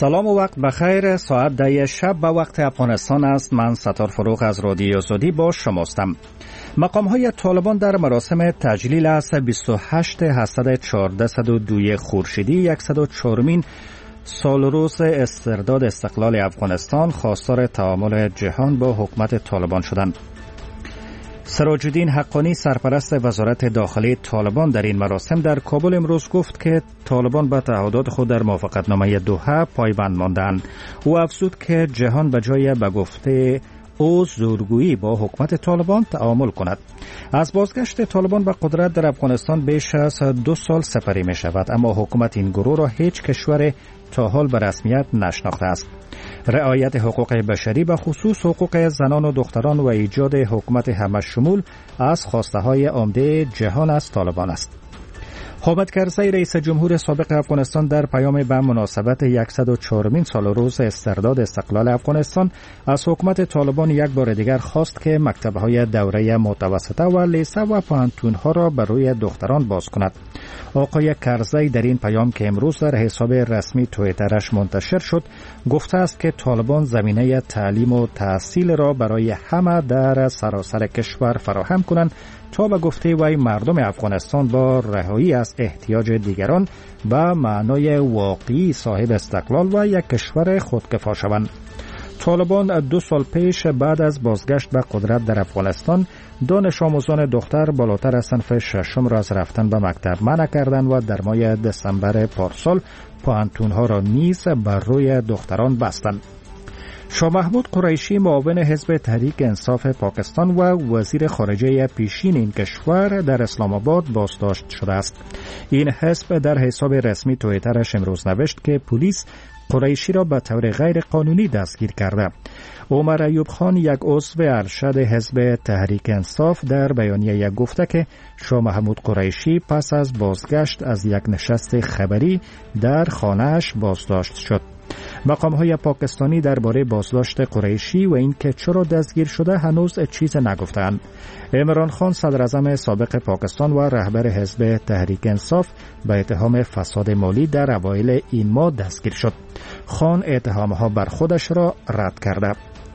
سلام و وقت بخیر. ساعت 10 شب به وقت افغانستان است. من ستار فروغ از رادیو آزادی با شماستم. مقام‌های طالبان در مراسم تجلیل از 28 حسد 1402 خورشیدی 104مین سال روز استرداد استقلال افغانستان خواستار تعامل جهان با حکومت طالبان شدند. سراج الدین حقانی سرپرست وزارت داخلی طالبان در این مراسم در کابل امروز گفت که طالبان به تعهدات خود در موافقتنامه دوحه پایبند ماندند. او افزود که جهان به جای به گفته او زورگویی با حکومت طالبان تعامل کند. از بازگشت طالبان به قدرت در افغانستان بیش از 2 سال سپری می شود، اما حکومت این گروه را هیچ کشور تا حال به رسمیت نشناخته است. رعایت حقوق بشری به خصوص حقوق زنان و دختران و ایجاد حکومت همه شمول از خواسته های عمده جهان از طالبان است. حامد کرزی رئیس جمهور سابق افغانستان در پیام به مناسبت 104مین سال روز استرداد استقلال افغانستان از حکومت طالبان یک بار دیگر خواست که مکتب‌های دوره متوسطه و لیسه و پانتون‌ها را بر روی دختران باز کند. آقای کرزی در این پیام که امروز در حساب رسمی توییترش منتشر شد گفته است که طالبان زمینه تعلیم و تحصیل را برای همه در سراسر کشور فراهم کنند تا به گفته وی مردم افغانستان با رهایی از احتیاج دیگران به معنای واقعی صاحب استقلال و یک کشور خودکفا شوند. طالبان 2 سال پیش بعد از بازگشت به قدرت در افغانستان دانش آموزان دختر بالاتر از صنف 6 را از رفتن به مکتب منع کردند و در ماه دسامبر پارسال پوهنتون‌ها را نیز بر روی دختران بستند. شاه محمود قریشی معاون حزب تحریک انصاف پاکستان و وزیر خارجه پیشین این کشور در اسلام آباد بازداشت شده است. این حزب در حساب رسمی توییترش امروز نوشت که پلیس قریشی را به طور غیر قانونی دستگیر کرده. عمر ایوب خان یک عضو ارشد حزب تحریک انصاف در بیانیه گفته که شاه محمود قریشی پس از بازگشت از یک نشست خبری در خانه‌اش بازداشت شد. مقام‌های پاکستانی درباره بازداشت قریشی و اینکه چرا دستگیر شده هنوز چیز نگفتند. عمران خان صدراعظم سابق پاکستان و رهبر حزب تحریک انصاف به اتهام فساد مالی در اوایل این ماه دستگیر شد. خان اتهام‌ها بر خودش را رد کرده.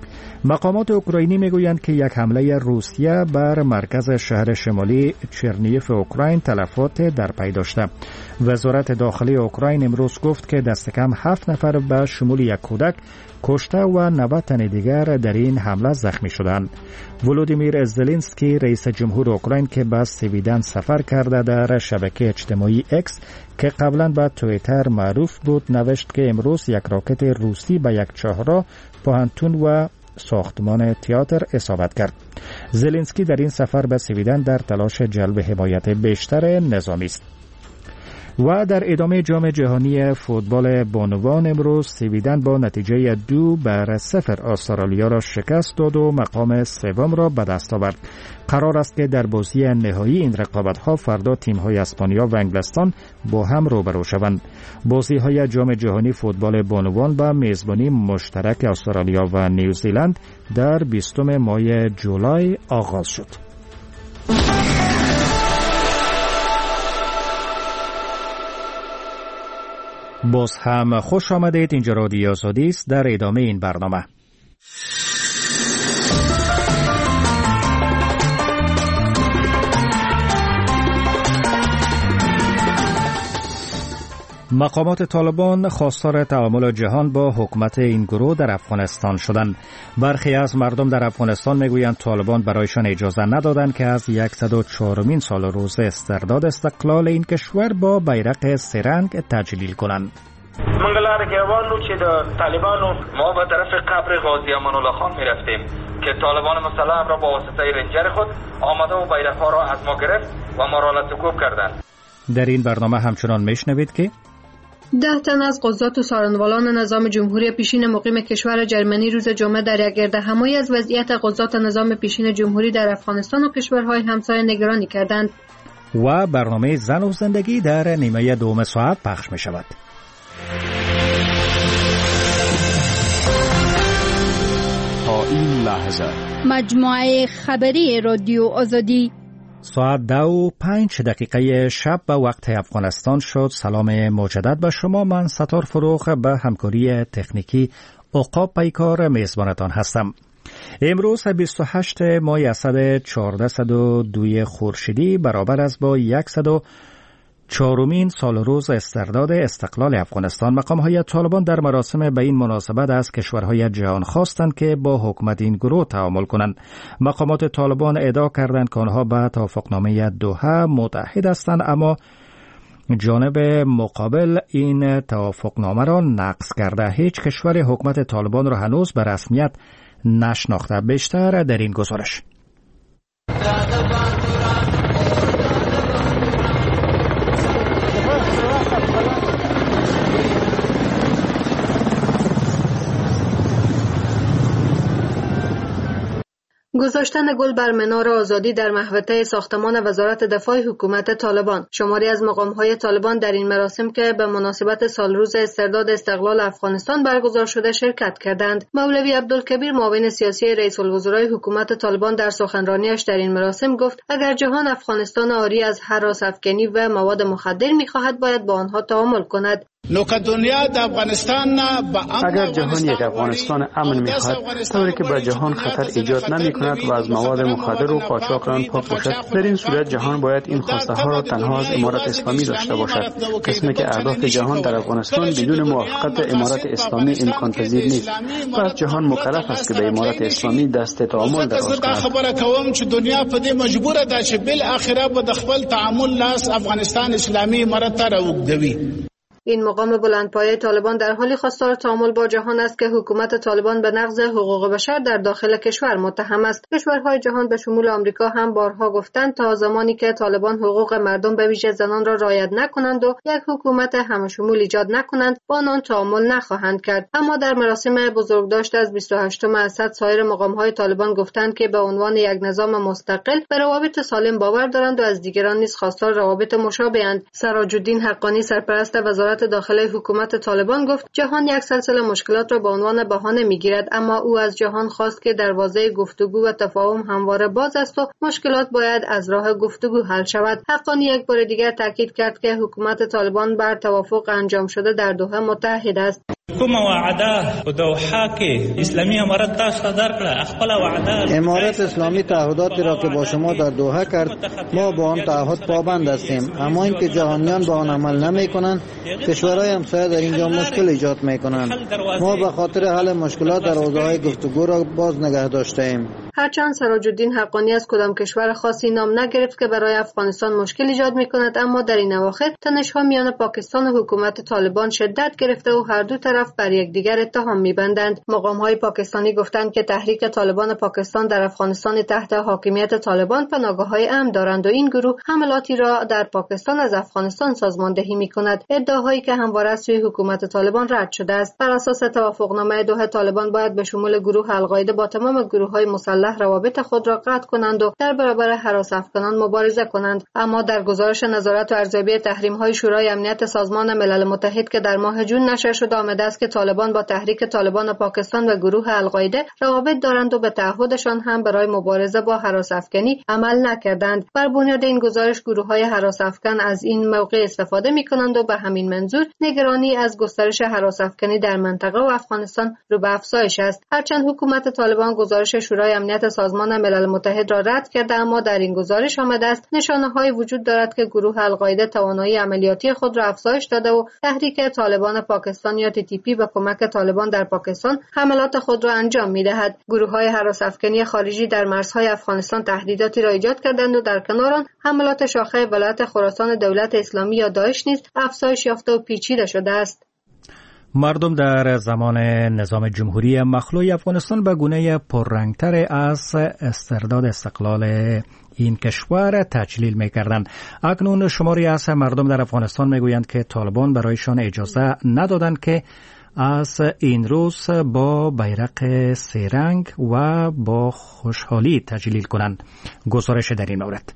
مقامات اوکراینی میگویند که یک حمله روسیه بر مرکز شهر شمالی چرنیف اوکراین تلفات در پی داشته. وزارت داخلی اوکراین امروز گفت که دست کم 7 نفر به شمول یک کودک کشته و 90 تن دیگر در این حمله زخمی شدند. ولودیمیر زلنسکی رئیس جمهور اوکراین که به سویدن سفر کرده در شبکه اجتماعی اکس که قبلا به توییتر معروف بود نوشت که امروز یک راکت روسی به یک چهارراه، پوهنتون و ساختمان تئاتر اصابت کرد. زلنسکی در این سفر به سویدن در تلاش جلب حمایت بیشتر نظامی است. و در ادامه جام جهانی فوتبال بانوان امروز سویدن با نتیجه 2-0 استرالیا را شکست داد و مقام سوم را به دست آورد. قرار است که در بازی نهایی این رقابت‌ها فردا تیم‌های اسپانیا و انگلستان با هم روبرو شوند. بازی‌های جام جهانی فوتبال بانوان با میزبانی مشترک استرالیا و نیوزیلند در 20 ماه جولای آغاز شد. باز هم خوش آمدید. اینجا رادیو آزادی است. در ادامه این برنامه مقامات طالبان خواستار تعامل جهان با حکومت این گروه در افغانستان شدند. برخی از مردم در افغانستان میگویند طالبان برایشان اجازه ندادند که از 104مین سال روز استرداد استقلال این کشور با بیرق سه‌رنگ تجلیل کنند. منگلار گیوانو چې د طالبانو ما به طرف قبر غازی امان الله خان میرفتیم که طالبان مسلح را با واسطه رنجر خود آمده و بیرق‌ها را از ما گرفت و ما را لطکوب کردند. در این برنامه همچنان میشنوید که 10 تن از قضات و سارنوالان نظام جمهوری پیشین مقیم کشور جرمنی روز جمعه در یک گردهمایی از وضعیت قضات نظام پیشین جمهوری در افغانستان و کشورهای همسایه نگرانی کردند. و برنامه زن و زندگی در نیمه دوم ساعت پخش می شود. تا این لحظه مجموعه خبری رادیو آزادی ساعت 2:05 شب به وقت افغانستان شد. سلام مجدد به شما. من ستار فروغ به همکاری تکنیکی عقاب پیکار میزبانتان هستم. امروز 28 ماه اسد 1402 خورشیدی برابر است با 104مین سال روز استرداد استقلال افغانستان. مقام‌های طالبان در مراسم به این مناسبت از کشورهای جهان خواستند که با حکومت این گروه تعامل کنند. مقامات طالبان ادعا کردند که آنها به توافقنامه دوحه متحد هستند، اما جانب مقابل این توافقنامه را نقض کرده. هیچ کشور حکومت طالبان را هنوز به رسمیت نشناخته. بیشتر در این گزارش. گذاشتن گل بر منار آزادی در محوطه ساختمان وزارت دفاع حکومت طالبان. شماری از مقام‌های طالبان در این مراسم که به مناسبت سالروز استرداد استقلال افغانستان برگزار شده شرکت کردند. مولوی عبدالکبیر معاون سیاسی رئیس الوزرای حکومت طالبان در سخنرانیش در این مراسم گفت اگر جهان افغانستان آری از هراس افکنی و مواد مخدر می‌خواهد باید با آنها تعامل کند. اگر جهان یک افغانستان امن می‌خواهد، طوری که به جهان خطر ایجاد نمی‌کند و از مواد مخدر و قاچاق آن پاک باشد، در این صورت جهان باید این خواسته ها را تنها از امارت اسلامی داشته باشد. قسمی که اهداف جهان در افغانستان بدون موافقت امارت اسلامی امکان پذیر نیست. پس جهان مکلف است که به امارت اسلامی دست تعامل دراز کند. خبره کوم چې دنیا په دې مجبوره ده چې بالاخره به د خپل تعامل لاس افغانستان اسلامي امارت ته راوګدوي. این مقام بلندپایه طالبان در حالی خواستار تعامل با جهان است که حکومت طالبان به نقض حقوق بشر در داخل کشور متهم است. کشورهای جهان به شمول آمریکا هم بارها گفتند تا زمانی که طالبان حقوق مردم به ویژه زنان را رعایت نکنند و یک حکومت همشمول ایجاد نکنند با آنان تعامل نخواهند کرد. اما در مراسم بزرگداشت از 28 اسد سایر مقام‌های طالبان گفتند که به عنوان یک نظام مستقل به روابط سالم باور دارند و از دیگران نیز خواستار روابط مشابه‌اند. سراج الدین حقانی سرپرست وزارت داخلی حکومت طالبان گفت جهان یک سلسله مشکلات را به عنوان بهانه میگیرد، اما او از جهان خواست که دروازه گفتگو و تفاهم همواره باز است و مشکلات باید از راه گفتگو حل شود. حقانی یک بار دیگر تاکید کرد که حکومت طالبان بر توافق انجام شده در دوحه متحد است. کوم وعده په دوحه کې اسلامي امارت تاسو ته درکړه خپل وعده امارت اسلامی تعهداتی را که با شما در دوحه کرد ما با آن تعهد پابند هستیم، اما اینکه جهانیان با آن عمل نمی‌کنند کشورهای همسایه در اینجا مشکل ایجاد می‌کنند. ما به خاطر حل مشکلات در حوزه‌های گفتگو را باز نگه داشته‌ایم. هرچند سراج الدین حقانی از کدام کشور خاصی نام نگرفت که برای افغانستان مشکل ایجاد می‌کند، اما در این اواخر تنش‌ها میان پاکستان و حکومت طالبان شدت گرفته و هر دو طرف بر یکدیگر اتهام می‌بندند. مقام‌های پاکستانی گفتند که تحریک طالبان پاکستان در افغانستان تحت حاکمیت طالبان پناهگاه‌های امن دارند و این گروه حملاتی را در پاکستان از افغانستان سازماندهی می‌کند. ادعاهایی که همواره از سوی حکومت طالبان رد شده است. بر اساس توافقنامه دوحه طالبان باید به شمول گروه القاعده با تمام گروه‌های مسلح روابط خود را قطع کنند و در برابر هراس افکنان مبارزه کنند. اما در گزارش نظارت و ارزیابی تحریم‌های شورای امنیت سازمان ملل متحد که در ماه جون نشر شده آمده است که طالبان با تحریک طالبان پاکستان و گروه القاعده روابط دارند و به تعهدشان هم برای مبارزه با هراس افکنی عمل نکردند. بر بنیاد این گزارش گروه‌های هراس افکن از این موقع استفاده می‌کنند و به همین منظور نگرانی از گسترش هراس افکنی در منطقه و افغانستان رو به افزایش است. هرچند حکومت طالبان گزارش شورای امنیت سازمان ملل متحد را رد کرده، اما در این گزارش آمده است نشانه‌هایی وجود دارد که گروه القاعده توانایی عملیاتی خود را افزایش داده و تحریک طالبان پاکستان یا TTP به کمک طالبان در پاکستان حملات خود را انجام می‌دهد. گروه‌های هراس افکنی خارجی در مرزهای افغانستان تهدیداتی را ایجاد کردند و در کنار آن حملات شاخه ولایت خراسان دولت اسلامی یا داعش نیز افزایش یافته و پیچیده شده است. مردم در زمان نظام جمهوری مخلوع افغانستان به گونه پررنگتر از استرداد استقلال این کشور تجلیل می‌کردند. اکنون شماری از مردم در افغانستان می‌گویند که طالبان برایشان اجازه ندادند که از این روز با بیرق سه رنگ و با خوشحالی تجلیل کنند. گزارش در این مورد.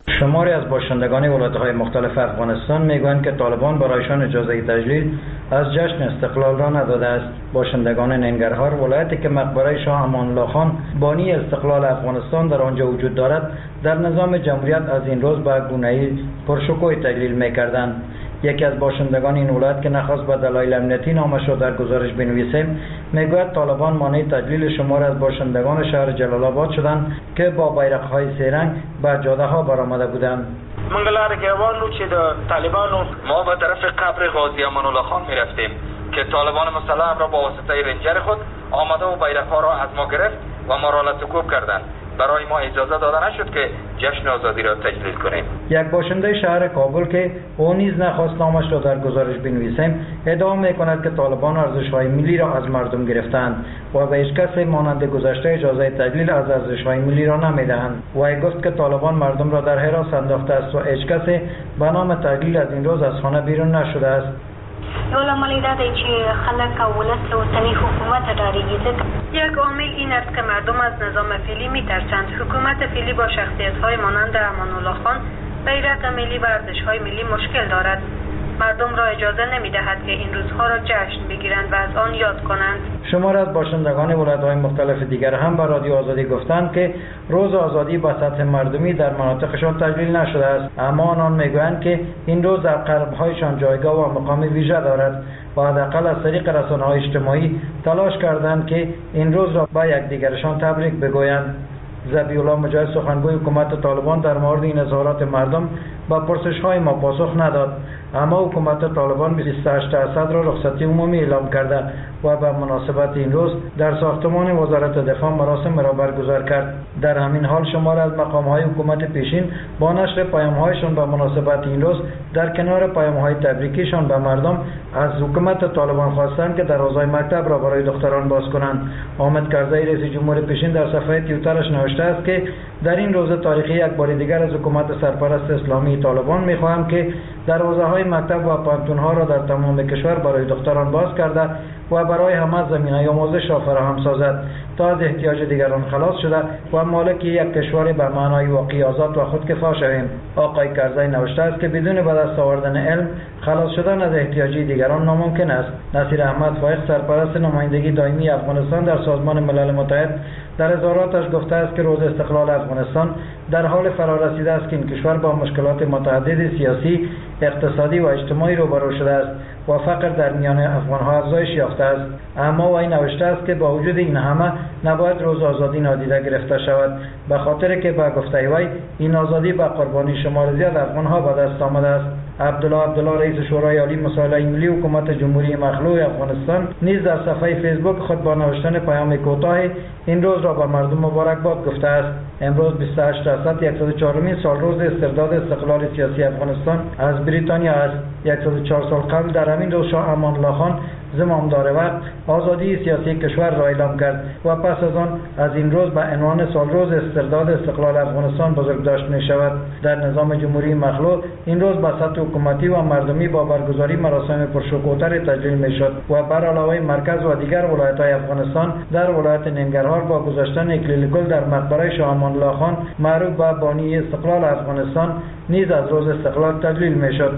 شماری از باشندگان ولایت‌های مختلف افغانستان میگویند که طالبان برایشان اجازه تجلیل از جشن استقلال را نداده است. باشندگان ننگرهار، ولایتی که مقبره شاه امان الله خان بانی استقلال افغانستان در آنجا وجود دارد، در نظام جمهوریت از این روز به گونه‌ای پرشکوه تجلیل می‌کردند. یکی از باشندگان این ولایت که نخواست به دلایل امنیتی نامش را در گزارش بنویسیم، میگوید طالبان مانع تجلیل شمار از باشندگان شهر جلال آباد شدند که با بیرق‌های سه‌رنگ به جاده‌ها برآمده بودند. منگلار گیوانو چې د طالبانو ما به طرف قبر غازی امان الله خان می‌رفتیم که طالبان مسلح را با واسطه رنجر خود آمده و بیرق‌ها را از ما گرفت و ما را لطکوب کردند. برای ما اجازه داده نشد که جشن آزادی را تجلیل کنیم. یک باشنده شهر کابل که او نیز نخواست نامش را در گزارش بنویسیم، ادعا می‌کند که طالبان ارزش‌های ملی را از مردم گرفتند و به هیچ کس مانند گذشته اجازه تجلیل از ارزش‌های ملی را نمی‌دهند. و گفت که طالبان مردم را در حراس انداخته است و هیچ کس به نام تجلیل از این روز از خانه بیرون نشده است. یو لامل دا دی چې خلک او ولس له اوسني حکومت ډارېږي. یک عامل این است که مردم از نظام فعلی می‌ترسند. حکومت فعلی با شخصیت‌های مانند امان الله خان بیرق ملی و ارزش‌های ملی مشکل دارد. مردم را اجازه نمی‌دهد که این روزها را جشن بگیرند و از آن یاد کنند. شمار از باشندگان ولایت‌های مختلف دیگر هم به رادیو آزادی گفتند که روز آزادی به سطح مردمی در مناطقشان تجلیل نشده است، اما آنان میگویند که این روز در قلب‌هایشان جایگاه و مقام ویژه دارد و حداقل از طریق رسانه‌های اجتماعی تلاش کردند که این روز را به یکدیگرشان تبریک بگویند. ذبیح الله مجاهد، سخنگوی حکومت طالبان، در مورد این اظهارات مردم با پرسش‌های ما پاسخ نداد، اما حکومت طالبان 28% را رخصتی عمومی اعلام کرده و به مناسبت این روز در ساختمان وزارت دفاع مراسم را برگزار کرد. در همین حال شمار از مقام‌های حکومت پیشین با نشر پیام‌هایشان به مناسبت این روز در کنار پیام‌های تبریکیشان به مردم از حکومت طالبان خواستند که دروازه‌های مکتب را برای دختران باز کنند. حامد کرزی، رئیس جمهور پیشین، در صفحه توییترش نوشته است که در این روز تاریخی یک بار دیگر از حکومت سرپرست اسلامی طالبان می‌خواهم که دروازه‌های مکتب و پانتون‌ها را در تمام کشور برای دختران باز کرده و برای همه زمینه آموزش را فراهم سازد تا از احتیاج دیگران خلاص شده و مالک یک کشور به معنای واقعی آزاد و خودکفا شویم. آقای کرزی نوشته است که بدون به دست آوردن علم خلاص شدن از احتیاج دیگران ناممکن است. نصیر احمد فائق، سرپرست نمایندگی دائمی افغانستان در سازمان ملل متحد، در اظهاراتش گفته است که روز استقلال افغانستان در حال فرارسیده است که این کشور با مشکلات متعدد سیاسی، اقتصادی و اجتماعی روبرو شده است و فقر در میان افغان‌ها افزایش یافته است. اما او نوشته است که با وجود این همه نباید روز آزادی نادیده گرفته شود، به خاطر که به گفته وی این آزادی به قربانی شمار زیاد افغان‌ها به دست آمده است. عبدالله رئیس شورای عالی مسائل ملی حکومت جمهوری مخلوع افغانستان نیز در صفحه فیسبوک خود با نوشتن پیام کوتاه این روز را به مردم مبارکباد گفته است. امروز 28% 104مین سالروز استرداد استقلال سیاسی افغانستان از بریتانیا است. 104 سال قبل در همین روز شاه امان الله خان زمامدار وقت آزادی سیاسی کشور را اعلام کرد و پس از آن از این روز به عنوان سالروز استرداد استقلال افغانستان بزرگداشت می شود. در نظام جمهوری مخلوع این روز به سطح حکومتی و مردمی با برگزاری مراسم پرشکوه‌تر تجلیل می شد و بر علاوه مرکز و دیگر ولایت‌های افغانستان در ولایت ننگرهار با گذاشتن اکلیل گل در مقبره شاه امان الله خان معروف به بانی استقلال افغانستان نیز از روز استقلال تجلیل می شد.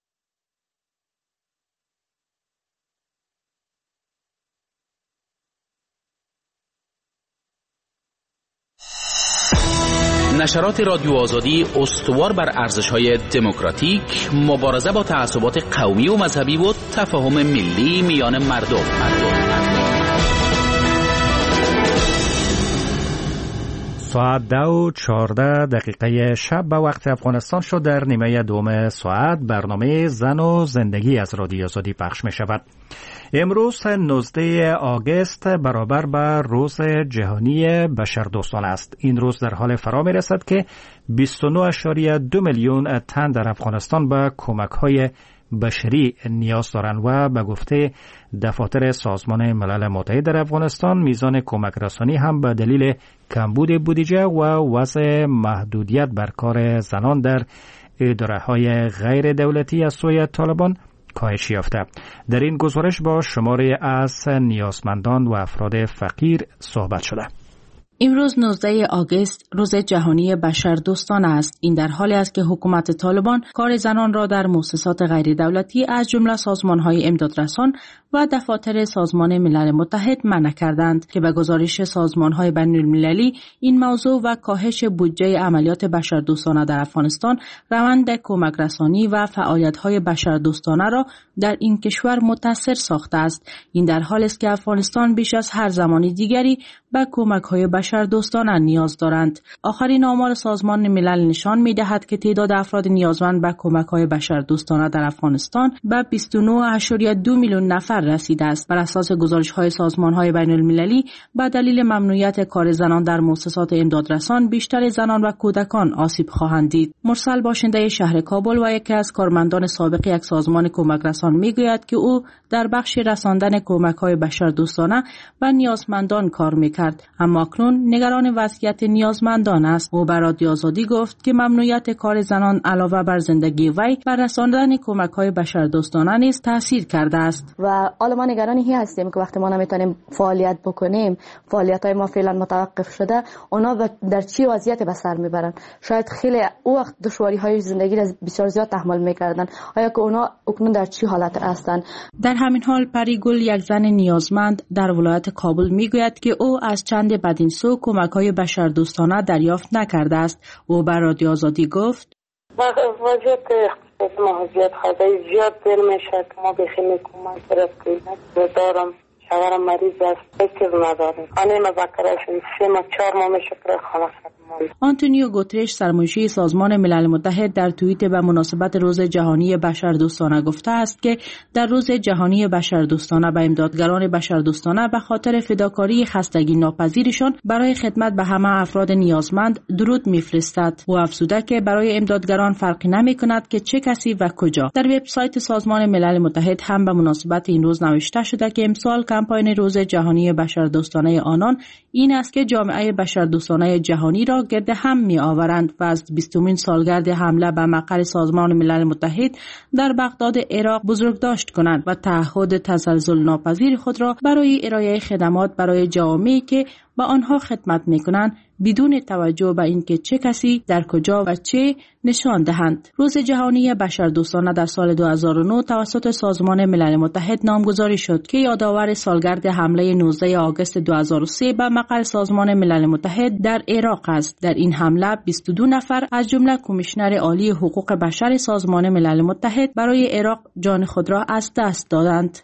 نشرات رادیو آزادی استوار بر ارزش‌های دموکراتیک، مبارزه با تعصبات قومی و مذهبی و تفاهم ملی میان مردم. ساعت 2:14 شب به وقت افغانستان شد. در نیمه دوم ساعت برنامه زن و زندگی از رادیو آزادی پخش می شود. امروز 19 آگوست برابر به روز جهانی بشردوستان است. این روز در حال فرا می رسد که 29.2 میلیون تن در افغانستان به کمک‌های بشری نیاز دارند و به گفته دفاتر سازمان ملل متحد در افغانستان میزان کمک رسانی هم به دلیل کمبود بودجه و وضع محدودیت بر کار زنان در اداره‌های غیر دولتی از سوی طالبان کاهش یافته. در این گزارش با شماری از نیازمندان و افراد فقیر صحبت شده. امروز 19 آگوست روز جهانی بشردوستان است. این در حالی است که حکومت طالبان کار زنان را در مؤسسات غیر دولتی از جمله سازمان‌های امدادرسان و دفاتر سازمان ملل متحد منع کردند که به گزارش سازمان‌های بین‌المللی این موضوع و کاهش بودجه عملیات بشردوستانه در افغانستان روند کمک رسانی و فعالیت‌های بشردوستانه را در این کشور متاثر ساخته است. این در حالی است که افغانستان بیش از هر زمان دیگری به کمک‌های بشردوستانه نیاز دارند. آخرین آمار سازمان ملل نشان می‌دهد که تعداد افراد نیازمند به کمک‌های بشردوستانه در افغانستان به 29.2 میلیون نفر رسیده است. بر اساس گزارش‌های سازمان‌های بین‌المللی به دلیل ممنوعیت کار زنان در مؤسسات امدادرسان بیشتر زنان و کودکان آسیب خواهند دید. مرسل باشنده شهر کابل و یکی از کارمندان سابق یک سازمان کمک رسان می‌گوید که او در بخش رساندن کمک‌های بشردوستانه و نیازمندان کار می‌کرد، اما اکنون نگران وضعیت نیازمندان است. او به رادیو آزادی گفت که ممنوعیت کار زنان علاوه بر زندگی وی بر رساندن کمک‌های بشردوستانه نیز تاثیر کرده است. و حالا ما نگران این هستیم که وقتی ما نمیتونیم فعالیت بکنیم، فعالیت‌های ما فعلا متوقف شده، اونا در چی وضعیت به سر میبرن؟ شاید خیلی او وقت دشواری‌های زندگی را بسیار زیاد تحمل میکردن. آیا که اونا اکنون در چی حالت هستند؟ در همین حال پریگل، یک زن نیازمند در ولایت کابل میگوید که او از چند بدین سو کمک‌های بشردوستانه دریافت نکرده است. او به رادیو آزادی گفت: وضعیت اقتصادی ما زیاد دل میشه که ما بخیم کمک رفتیم دارم. شوهرم مریض است، فکر نداریم. خانه مذکرشون 3 ماه 4 ماه میشه که خانه خدمات. آنتونیو گوترش، سرمنشی سازمان ملل متحد، در توییت به مناسبت روز جهانی بشردوستانه گفته است که در روز جهانی بشردوستانه به امدادگران بشردوستانه به خاطر فداکاری خستگی ناپذیرشان برای خدمت به همه افراد نیازمند درود میفرستد. او افزوده که برای امدادگران فرقی نمی‌کند که چه کسی و کجا. در وبسایت سازمان ملل متحد هم به مناسبت این روز نوشته شده که امسال کمپاین روز جهانی بشردوستانه آنان این است که جامعه بشردوستانه جهانی را گرد هم می آورند و از 20مین سالگرد حمله به مقر سازمان ملل متحد در بغداد عراق بزرگداشت کنند و تعهد تزلزل ناپذیر خود را برای ارائه خدمات برای جوامعی که با آنها خدمت میکنند بدون توجه به اینکه چه کسی در کجا و چه نشان دهند. روز جهانی بشردوستانه در سال 2009 توسط سازمان ملل متحد نامگذاری شد که یادآور سالگرد حمله 19 آگوست 2003 به مقر سازمان ملل متحد در عراق است. در این حمله 22 نفر از جمله کمیشنر عالی حقوق بشر سازمان ملل متحد برای عراق جان خود را از دست دادند.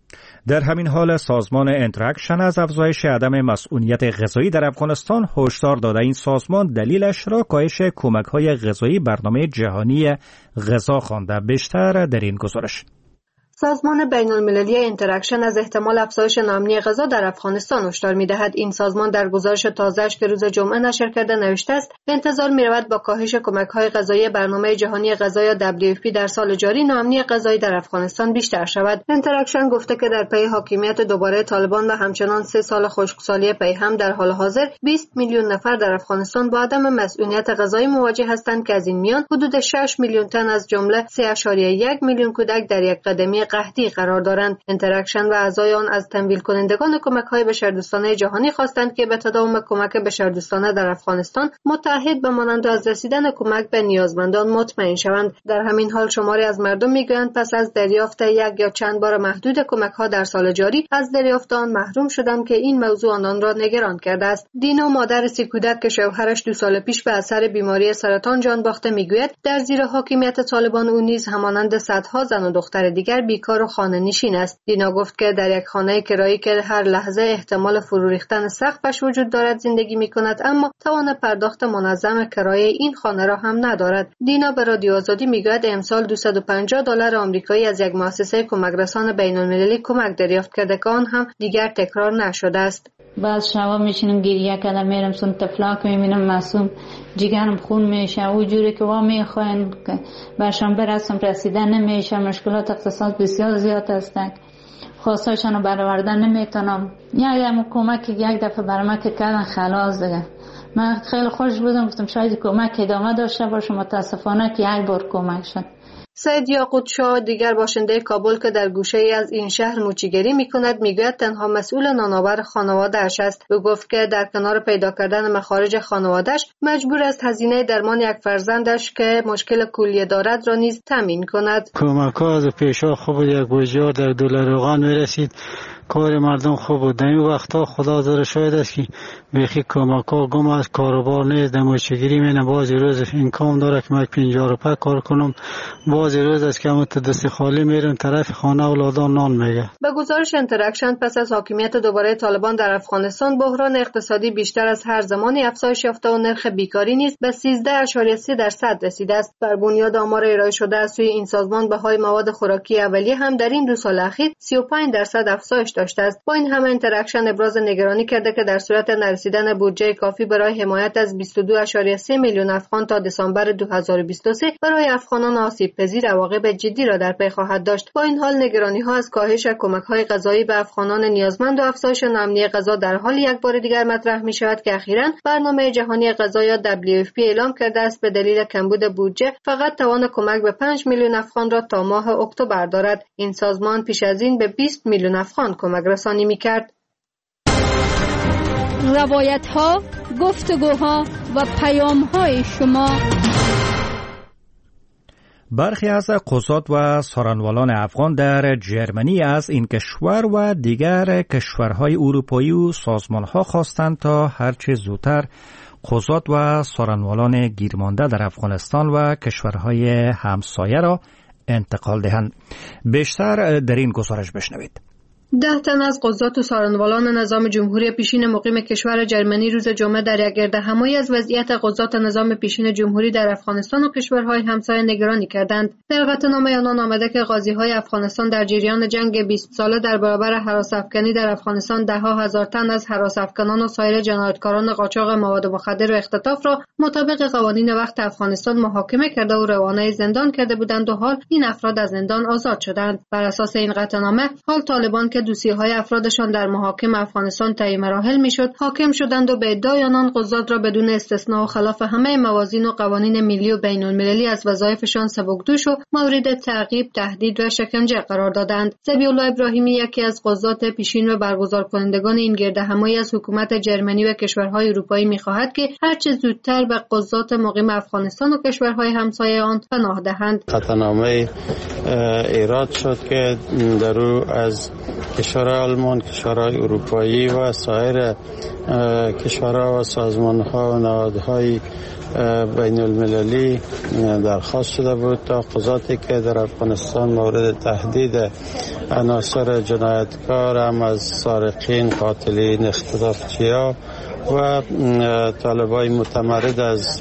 در همین حال سازمان انتراکشن از افزایش عدم مسئولیت غذایی در افغانستان هشدار داده. این سازمان دلیلش را کاهش کمک‌های غذایی برنامه جهانی غذا خوانده. بیشتر در این گزارش. سازمان بین‌المللی اینتراکشن از احتمال افزایش ناامنی غذا در افغانستان هشدار می‌دهد. این سازمان در گزارش تازه‌اش که روز جمعه نشر کرده نوشته است انتظار می‌رود با کاهش کمک‌های غذایی برنامه جهانی غذا یا WFP در سال جاری ناامنی غذایی در افغانستان بیشتر شود. اینتراکشن گفته که در پی حاکمیت دوباره طالبان و همچنان 3 سال خشکسالی پی هم در حال حاضر 20 میلیون نفر در افغانستان با عدم مسئولیت غذایی مواجه هستند که از این میان حدود 6 میلیون تن از جمله 3.1 میلیون کودک در یک قدمی قحطی قرار دارند. اینتراکشن و اعضای آن از تمویل کنندگان کمک‌های بشردوستانه جهانی خواستند که به تداوم کمک بشردوستانه در افغانستان متحد بمانند و از رسیدن کمک به نیازمندان مطمئن شوند. در همین حال شماری از مردم میگویند پس از دریافت یک یا چند بار محدود کمک‌ها در سال جاری از دریافت آن محروم شدند که این موضوع آنان را نگران کرده است. دینا، مادر 30 کودک که شوهرش 2 سال پیش به اثر بیماری سرطان جان باخته، میگوید در زیر حاکمیت طالبان او نیز همانند صدها زن و دختر دیگر بیکار و خانه نشین است. دینا گفت که در یک خانه کرایی که هر لحظه احتمال فرو ریختن سقفش وجود دارد زندگی می‌کند، اما توان پرداخت منظم کرایه این خانه را هم ندارد. دینا به رادیو آزادی میگوید امسال $250 آمریکایی از یک مؤسسه کمکرسان بین‌المللی کمک دریافت کرده که آن هم دیگر تکرار نشده است. بعد شبا میشینم گریه کردم، میرم سون تفلاک میبینم معصوم، جیگرم خون میشه، او جوری که وا میخواین که برشان برسم رسیدن نمیشه. مشکلات اقتصاد بسیار زیاد هستند، خواستاشانو برآوردن نمیتونم. یک کمک یک دفعه برای من که کردن خلاص دیگه من خیلی خوش بودم، گفتم شاید کمک ادامه داشته باشه. متاسفانه که یک بار کمک شد. سید یاقوت شاه دیگر باشنده کابل که در گوشه‌ای از این شهر موچیگری می‌کند میگوید تنها مسئول نانآور خانواده‌اش است. او گفت که در کنار پیدا کردن مخارج خانواده‌اش مجبور است هزینه درمان یک فرزندش که مشکل کلیه دارد را نیز تامین کند. کمک‌ها از پیشا خوب یک بوجه در دلار روغن می‌رسید. کار مردم خوب بود. در این وقتا خدا داره شاید است که بیخی کمک‌ها گم است، کاروبار نیست، دموچگیری مینه. بعضی روز اینکام داره که من 50 روپیه کار کنم، بعضی روز است که من دست خالی میرم طرف خانه اولادان نان میگه. به گزارش اینتراکشن پس از حاکمیت دوباره طالبان در افغانستان بحران اقتصادی بیشتر از هر زمانی افزایش یافته و نرخ بیکاری نیز به 13.3% رسیده است. بر بنیاد آمار ارائه شده از سوی این سازمان بهای مواد خوراکی اولیه هم در این 2 سال اخیر 35% افزایش داشته است. با این همه اینتراکشن ابراز نگرانی کرده که در صورت نرسیدن بودجه کافی برای حمایت از 22.3 میلیون افغان تا دسامبر 2023 برای افغانان آسیب پذیر عواقب جدی را در پی خواهد داشت. با این حال نگرانی‌ها از کاهش کمک‌های غذایی به افغانان نیازمند و افزایش ناامنی غذا در حال یک بار دیگر مطرح می‌شود که اخیراً برنامه جهانی غذا یا WFP اعلام کرده است به دلیل کمبود بودجه فقط توان کمک به 5 میلیون افغان را تا ماه اکتبر دارد. این سازمان پیش از این به 20 میلیون افغان کمک رسانی می‌کرد. روایت‌ها، گفتگوها و پیام‌های شما. برخی از قضات و سارنوالان افغان در جرمنی از این کشور و دیگر کشورهای اروپایی و سازمانها خواستند تا هرچه زودتر قضات و سارنوالان گیرمانده در افغانستان و کشورهای همسایه را انتقال دهند. بیشتر در این گزارش بشنوید. 10 تن از قضات و سارنوالان نظام جمهوری پیشین مقیم کشور جرمنی روز جمعه در یک گردهمایی از وضعیت قضات نظام پیشین جمهوری در افغانستان و کشورهای همسایه نگرانی کردند. در قطعنامه آنان آمده که قاضی‌های افغانستان در جریان جنگ 20 ساله در برابر هراس‌افکنی در افغانستان ده‌ها هزار تن از هراس‌افکنان و سایر جنایتکاران قاچاق مواد مخدر و اختطاف را مطابق قوانین وقت افغانستان محاکمه کرده و روانه زندان کرده بودند و حال این افراد از زندان آزاد شدند. بر اساس این قطعنامه حال طالبان که دوسیه‌های افرادشان در محاکم افغانستان طی مراحل میشد حاکم شدند و به ادعای آنان قضات را بدون استثناء و خلاف همه موازین و قوانین ملی و بین‌المللی از وظایفشان سبکدوش و مورد تعقیب، تهدید و شکنجه قرار دادند. ذبیح الله ابراهیمی یکی از قضات پیشین و برگزار کنندگان این گردهمایی از حکومت جرمنی و کشورهای اروپایی می‌خواهد که هرچه زودتر به قضات مقیم افغانستان و کشورهای همسایه آن پناه دهند. قطعنامه ایراد شد که در او از کشورهای آلمان، کشورهای اروپایی و سایر کشورها و سازمانها و نهادهای بین المللی درخواست شده بود تا قضاتی که در افغانستان مورد تهدید عناصر جنایتکار هم از سارقین، قاتلین، اختطافچی‌ها و طالبای متمرد از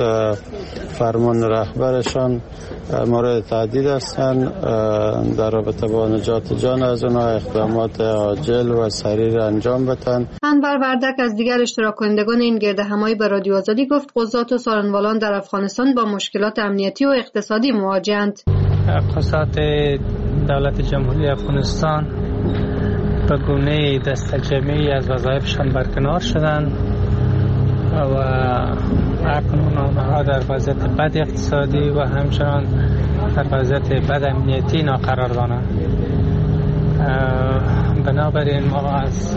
فرمان رهبرشان مورد تهدید هستند، در رابطه با نجات جان از اونها اقدامات عاجل و سریع انجام بدن. انور وردک از دیگر اشتراک کنندگان این گردهمایی به رادیو آزادی گفت قضات و سارنوالان در افغانستان با مشکلات امنیتی و اقتصادی مواجه‌اند. قضات دولت جمهوری افغانستان به گونه دستجمعی از وظایفشان برکنار شدند و اکنون آنها در وضعیت بد اقتصادی و همچنان در وضعیت بد امنیتی قرار دارند. بنابراین ما از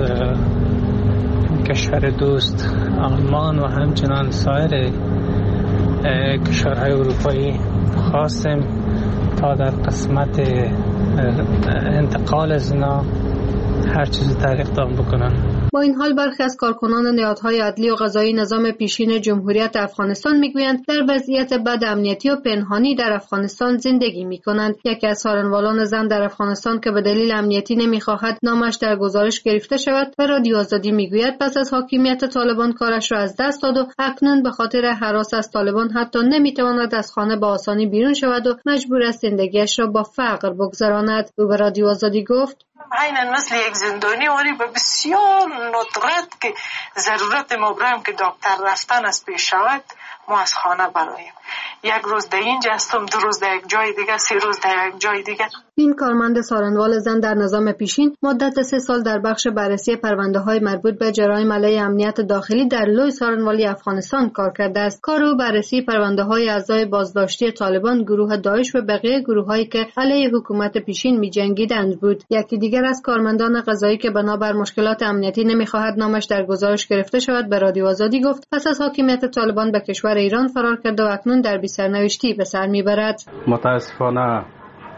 کشور دوست آلمان و همچنان سایر کشورهای اروپایی خواستیم تا در قسمت انتقال از اینا هر چیزی در اقدام بکنن. با این حال برخی از کارکنان نهادهای عدلی و قضایی نظام پیشین جمهوریت افغانستان میگویند در وضعیت بد امنیتی و پنهانی در افغانستان زندگی میکنند. یکی از سارنوالان زن در افغانستان که به دلیل امنیتی نمیخواهد نامش در گزارش گرفته شود و رادیو آزادی میگوید پس از حاکمیت طالبان کارش را از دست داد و اکنون به خاطر هراس از طالبان حتی نمیتواند از خانه با آسانی بیرون شود و مجبور است زندگیش را با فقر بگذراند. او به رادیو آزادی گفت عیناً مثل یک زندانی ولی به بسیار ندرت که ضرورت ما برایم که دکتر رفتن از پیش شود ما از خانه برایم. یک روز در اینجا هستم، 2 روز در یک جای دیگه، 3 روز در یک جای دیگه. این کارمند سارنوال زن در نظام پیشین مدت 3 سال در بخش بررسی پرونده‌های مربوط به جرایم علیه امنیت داخلی در لوی سارنوالی افغانستان کار کرده است. کار او بررسی پرونده‌های اعضای بازداشتی طالبان، گروه داعش و بقیه گروه‌هایی که علیه حکومت پیشین می‌جنگیدند بود. یکی دیگر از کارمندان قضایی که بنابر مشکلات امنیتی نمی‌خواهد نامش در گزارش گرفته شود به رادیو آزادی گفت پس از حاکمیت طالبان به کشور ایران فرار کرده و اکنون در بی سرنوشتی به سر می‌برد. متاسفانه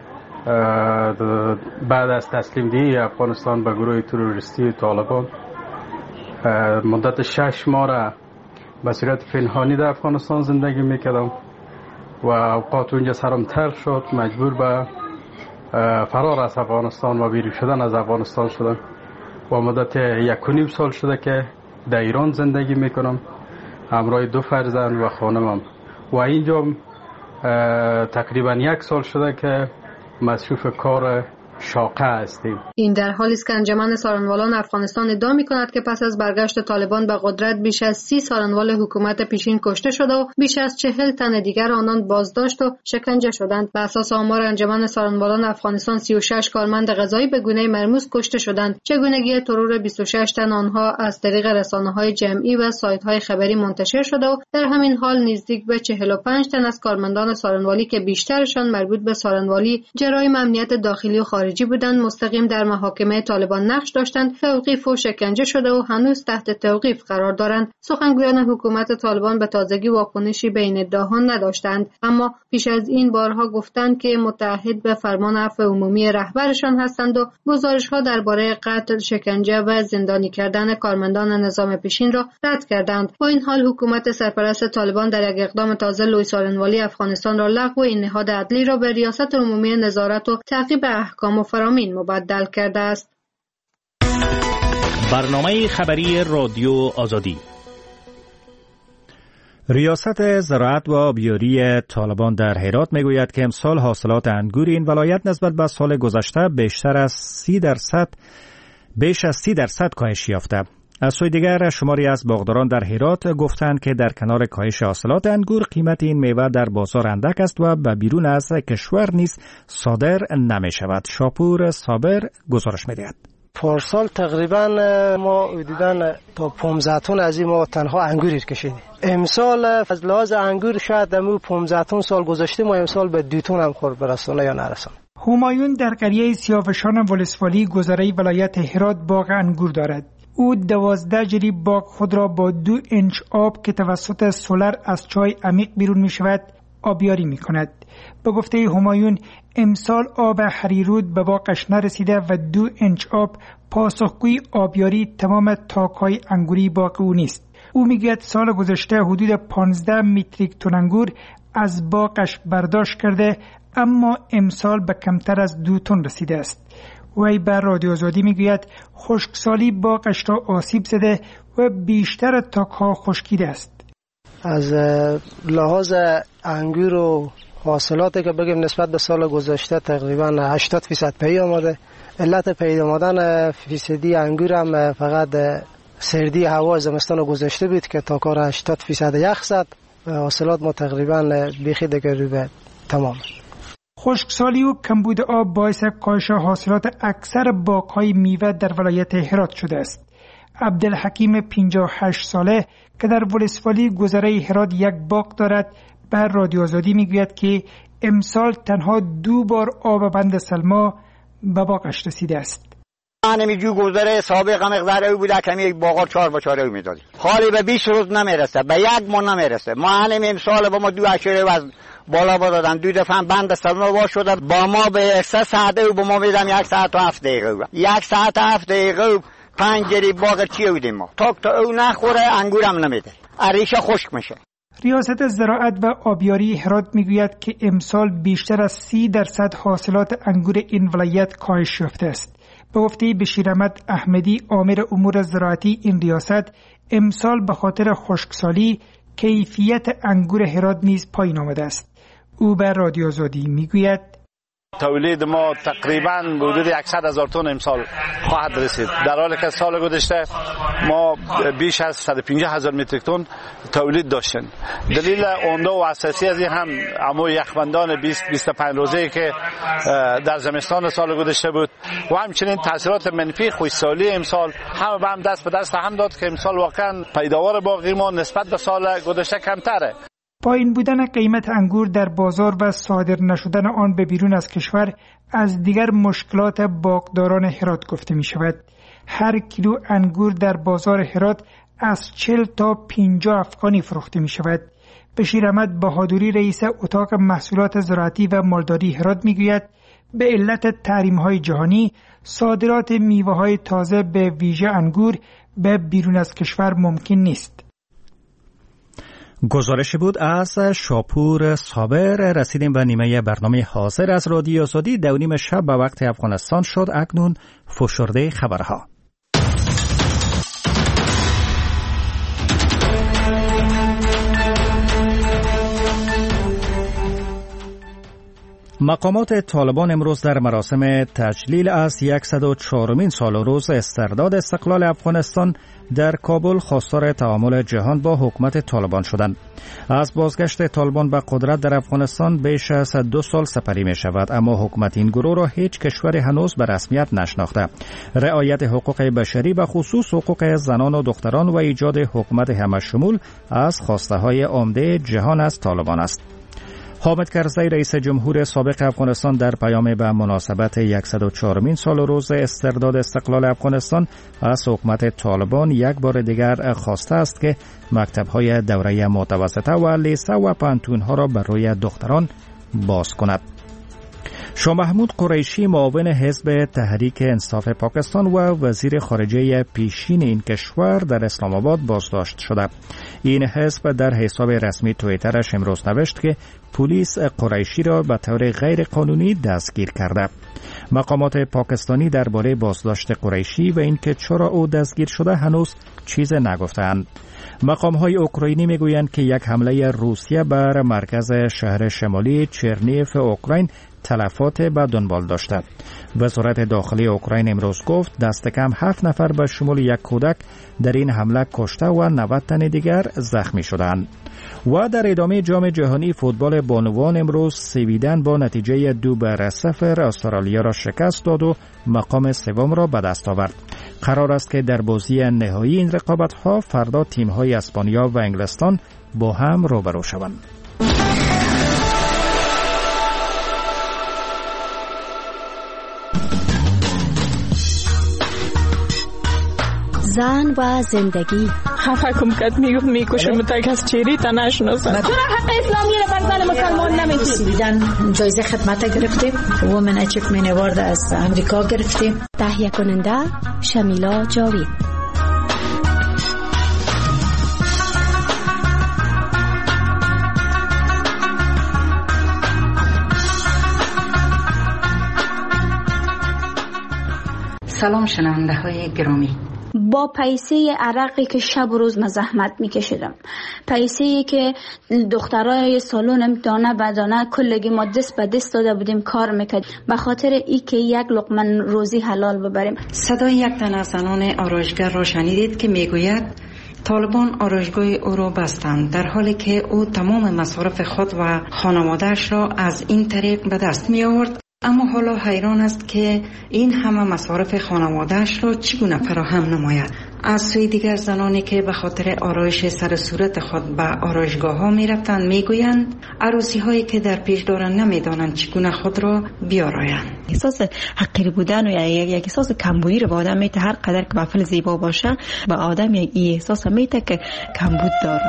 بعد از تسلیم دهی افغانستان به گروه تروریستی طالبان مدت 6 ماه را به صورت پنهانی در افغانستان زندگی میکردم و اوقات اونجا سرم تلخ شد، مجبور به فرار از افغانستان و بیرون شدن از افغانستان شدم و مدت 1.5 سال شده که در ایران زندگی میکنم همراه 2 فرزند و خانمم و اینجا تقریبا 1 سال شده که مصروف کار شاقه هستیم. این در حالی است که انجمن سارنوالان افغانستان ادعا می‌کند که پس از برگشت طالبان به قدرت بیش از 30 سارنوال حکومت پیشین کشته شده و بیش از 40 تن دیگر آنان بازداشت و شکنجه شدند. بر اساس آمار انجمن سارنوالان افغانستان 36 کارمند قضایی به گونه مرموز کشته شدند. چگونگی ترور 26 تن آنها از طریق رسانه‌های جمعی و سایت‌های خبری منتشر شده و در همین حال نزدیک به 45 تن از کارمندان سارنوالی که بیشترشان مربوط به سارنوالی، جرایم امنیت داخلی و خارجی بودند مستقیم در محاکمه طالبان نقش داشتند، توقیف و شکنجه شده و هنوز تحت توقیف قرار دارند. سخنگویان حکومت طالبان به تازگی واکنشی به این ادعاها نداشتند، اما پیش از این بارها گفتند که متعهد به فرمان عفو عمومی رهبرشان هستند و گزارش‌ها درباره قتل، شکنجه و زندانی کردن کارمندان نظام پیشین را رد کردند. با این حال حکومت سرپرست طالبان در یک اقدام تازه لوی سارنوالی افغانستان را لغو این نهاد عدلی را به ریاست عمومی نظارت و تعقیب احکام و فرامین مبدل کرده است. برنامه خبری رادیو آزادی. ریاست زراعت و آبیاری طالبان در هرات میگوید که امسال حاصلات انگور این ولایت نسبت به سال گذشته بیش از 30% کاهش یافته. از سوی دیگر شماری از باغداران در هرات گفتند که در کنار کاهش حاصلات انگور قیمت این میوه در بازار اندک است و به بیرون از کشور نیز صادر نمی شود. شاپور صابر گزارش می‌دهد. پارسال تقریبا ما حدوداً تا 15 تن از این ما تنها انگور کشیدیم. امسال از لحاظ انگور شاید دمو 15 تن سال گذشته ما امسال به 2 تن هم خورد برسونه یا نرسون. همایون در قریه سیاوشان ولسوالی گذره ولایت هرات باغ انگور دارد. او 12 جریب باغ خود را با 2 اینچ آب که توسط سولر از چای عمیق بیرون می شود آبیاری می کند. به گفته همایون امسال آب هریرود به باغش نرسیده و 2 اینچ آب پاسخگوی آبیاری تمام تاک‌های انگوری باغ او نیست. او میگوید سال گذشته حدود 15 متریک تن انگور از باغش برداشت کرده اما امسال به کمتر از 2 تن رسیده است. وی بر رادیو آزادی میگوید خشکسالی باغش را آسیب زده و بیشتر تاک‌ها خشکیده است. از لحاظ انگور و حاصلاتی که بگیم نسبت به سال گذشته تقریبا 80% پی آمده. علت پی آمدن فیصدی انگور هم فقط سردی هوا زمستان گذشته بود که تا کار 80% یخ زد. حاصلات ما تقریبا بیخی دیگر رو به تمام. خشکسالی و کمبود آب باعث کاهش حاصلات اکثر باغ‌های میوه در ولایت هرات شده است. عبدالحکیم 58 ساله که در ولسوالی گذره هرات یک باغ دارد بر رادیو آزادی میگوید که امسال تنها 2 بار آب بند سلما به باغش رسیده است. همینجور گذره سابق مقدار او بوده که یک باغ 4 با 4 میدادیم. حالی به 20 روز نمیرسه، به 1 ماه نمیرسه. ما همین امسال با ما 2 اشاره از بالا دادن 2 دفعه بند سلما وا شده با ما به 3 ساعت او با ما میدم 1 ساعت و 7 دقیقه 1 ساعت و 7 دقیقه 5 جریب باغ چی بودیم ما تا او نخوره انگورم نمیده، ریشه خشک میشه. ریاست زراعت و آبیاری هرات میگوید که امسال بیشتر از 30% حاصلات انگور این ولایت کاهش یافته است. به گفته بشیر احمد احمدی آمر امور زراعتی این ریاست امسال به خاطر خشکسالی کیفیت انگور هرات نیز پایین آمده است. او بر رادیو آزادی میگوید تولید ما تقریبا حدود 100,000 تن امسال خواهد رسید، در حالی که سال گذشته ما بیش از 150,000 متریک تن تولید داشتیم. دلیل عمده و اساسی از این هم امو یخبندان 20-25 روزه که در زمستان سال گذشته بود و همچنین تاثیرات منفی خشکسالی امسال هم به هم دست به دست هم داد که امسال واقعا پیداوار باغی ما نسبت به سال گذشته کمتره. پایین بودن قیمت انگور در بازار و صادر نشدن آن به بیرون از کشور از دیگر مشکلات باغداران هرات گفته می شود. هر کیلو انگور در بازار هرات از 40 تا 50 افغانی فروخته می شود. بشیر احمد بهادری رئیس اتاق محصولات زراعتی و مالداری هرات می گوید به علت تحریم های جهانی صادرات میوه های تازه به ویژه انگور به بیرون از کشور ممکن نیست. گزارشی بود از شاپور صابر. رسیدیم به نیمه برنامه حاضر از رادیو آزادی. 2:30 شب به وقت افغانستان شد. اکنون فشرده خبرها. مقامات طالبان امروز در مراسم تجلیل از 104مین سال روز استرداد استقلال افغانستان در کابل خواستار تعامل جهان با حکومت طالبان شدند. از بازگشت طالبان به قدرت در افغانستان بیش از 2 سال سپری می شود، اما حکومت این گروه را هیچ کشوری هنوز به رسمیت نشناخته. رعایت حقوق بشری به خصوص حقوق زنان و دختران و ایجاد حکومت همه‌شمول از خواسته های عمده جهان از طالبان است. حامد کرزی رئیس جمهور سابق افغانستان در پیام به مناسبت 104مین سال روز استرداد استقلال افغانستان از حکومت طالبان یک بار دیگر خواسته است که مکتب‌های دوره متوسطه و لیسه و پانتون‌ها را بر روی دختران باز کند. شاه محمود قریشی معاون حزب تحریک انصاف پاکستان و وزیر خارجه پیشین این کشور در اسلام آباد بازداشت شده. این حزب در حساب رسمی توییترش امروز نوشت که پلیس قریشی را به طور غیر قانونی دستگیر کرده. مقامات پاکستانی درباره بازداشت قریشی و اینکه چرا او دستگیر شده هنوز چیز نگفتند. مقام‌های اوکراینی میگویند که یک حمله روسیه بر مرکز شهر شمالی چرنیف اوکراین تلفات به دنبال داشته. وزارت داخلی اوکراین امروز گفت دست کم 7 نفر به شمول یک کودک در این حمله کشته و 90 تن دیگر زخمی شدند. و در ادامه جام جهانی فوتبال بانوان امروز سویدن با نتیجه 2-0 استرالیا را شکست داد و مقام سوم را به دست آورد. قرار است که در بازی نهایی این رقابت‌ها فردا تیم‌های اسپانیا و انگلستان با هم روبرو شوند. زن و زندگی حکم کرد میکشم تا کس چیری تا نشناسن. چرا حق اسلامی رو بر زن مسلمان نمیدید؟ سویدن جایزه خدمت گرفتیم، وومن اچیومنت اوارد از امریکا گرفتیم. تهیه کننده شمیلا جاوید. سلام شنونده های گرامی. با پیسه عرقی که شب و روز زحمت میکشیدم، پیسه‌ای که دخترای سالون امتحانه بدانه کلگی ما دست به دست داده بودیم کار میکرد به خاطر ای که یک لقمه روزی حلال ببریم. صدای یک تن از زنان آرایشگر را شنیدید که میگوید طالبان آرایشگاه او را بستند، در حالی که او تمام مصارف خود و خانواده‌اش را از این طریق به دست می آورد. اما حالا حیران است که این همه مصارف خانواده‌اش را چگونه فراهم نماید. از سوی دیگر زنانی که به خاطر آرایش سر صورت خود به آرایشگاه ها می رفتند می گویند عروسی هایی که در پیش دارند نمی دانند چگونه خود را بیارایند. احساس حقیر بودن و یک احساس کمبودی رو به آدم میته، هر قدر که بافل زیبا باشه به آدم یک احساس میته که کمبود داره.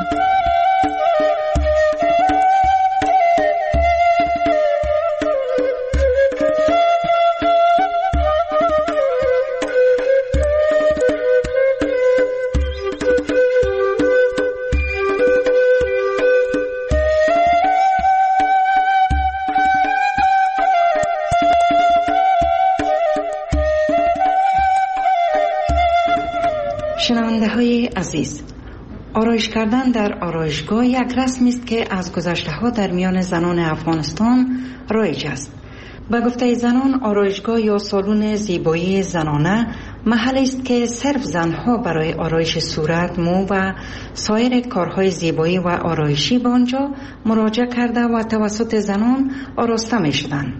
شنونده های عزیز، آرایش کردن در آرایشگاه یک رسمی است که از گذشته ها در میان زنان افغانستان رایج است. به گفته زنان، آرایشگاه یا سالن زیبایی زنانه محلی است که صرف زنها برای آرایش صورت، مو و سایر کارهای زیبایی و آرایشی به آنجا مراجعه کرده و توسط زنان آراسته می شدند.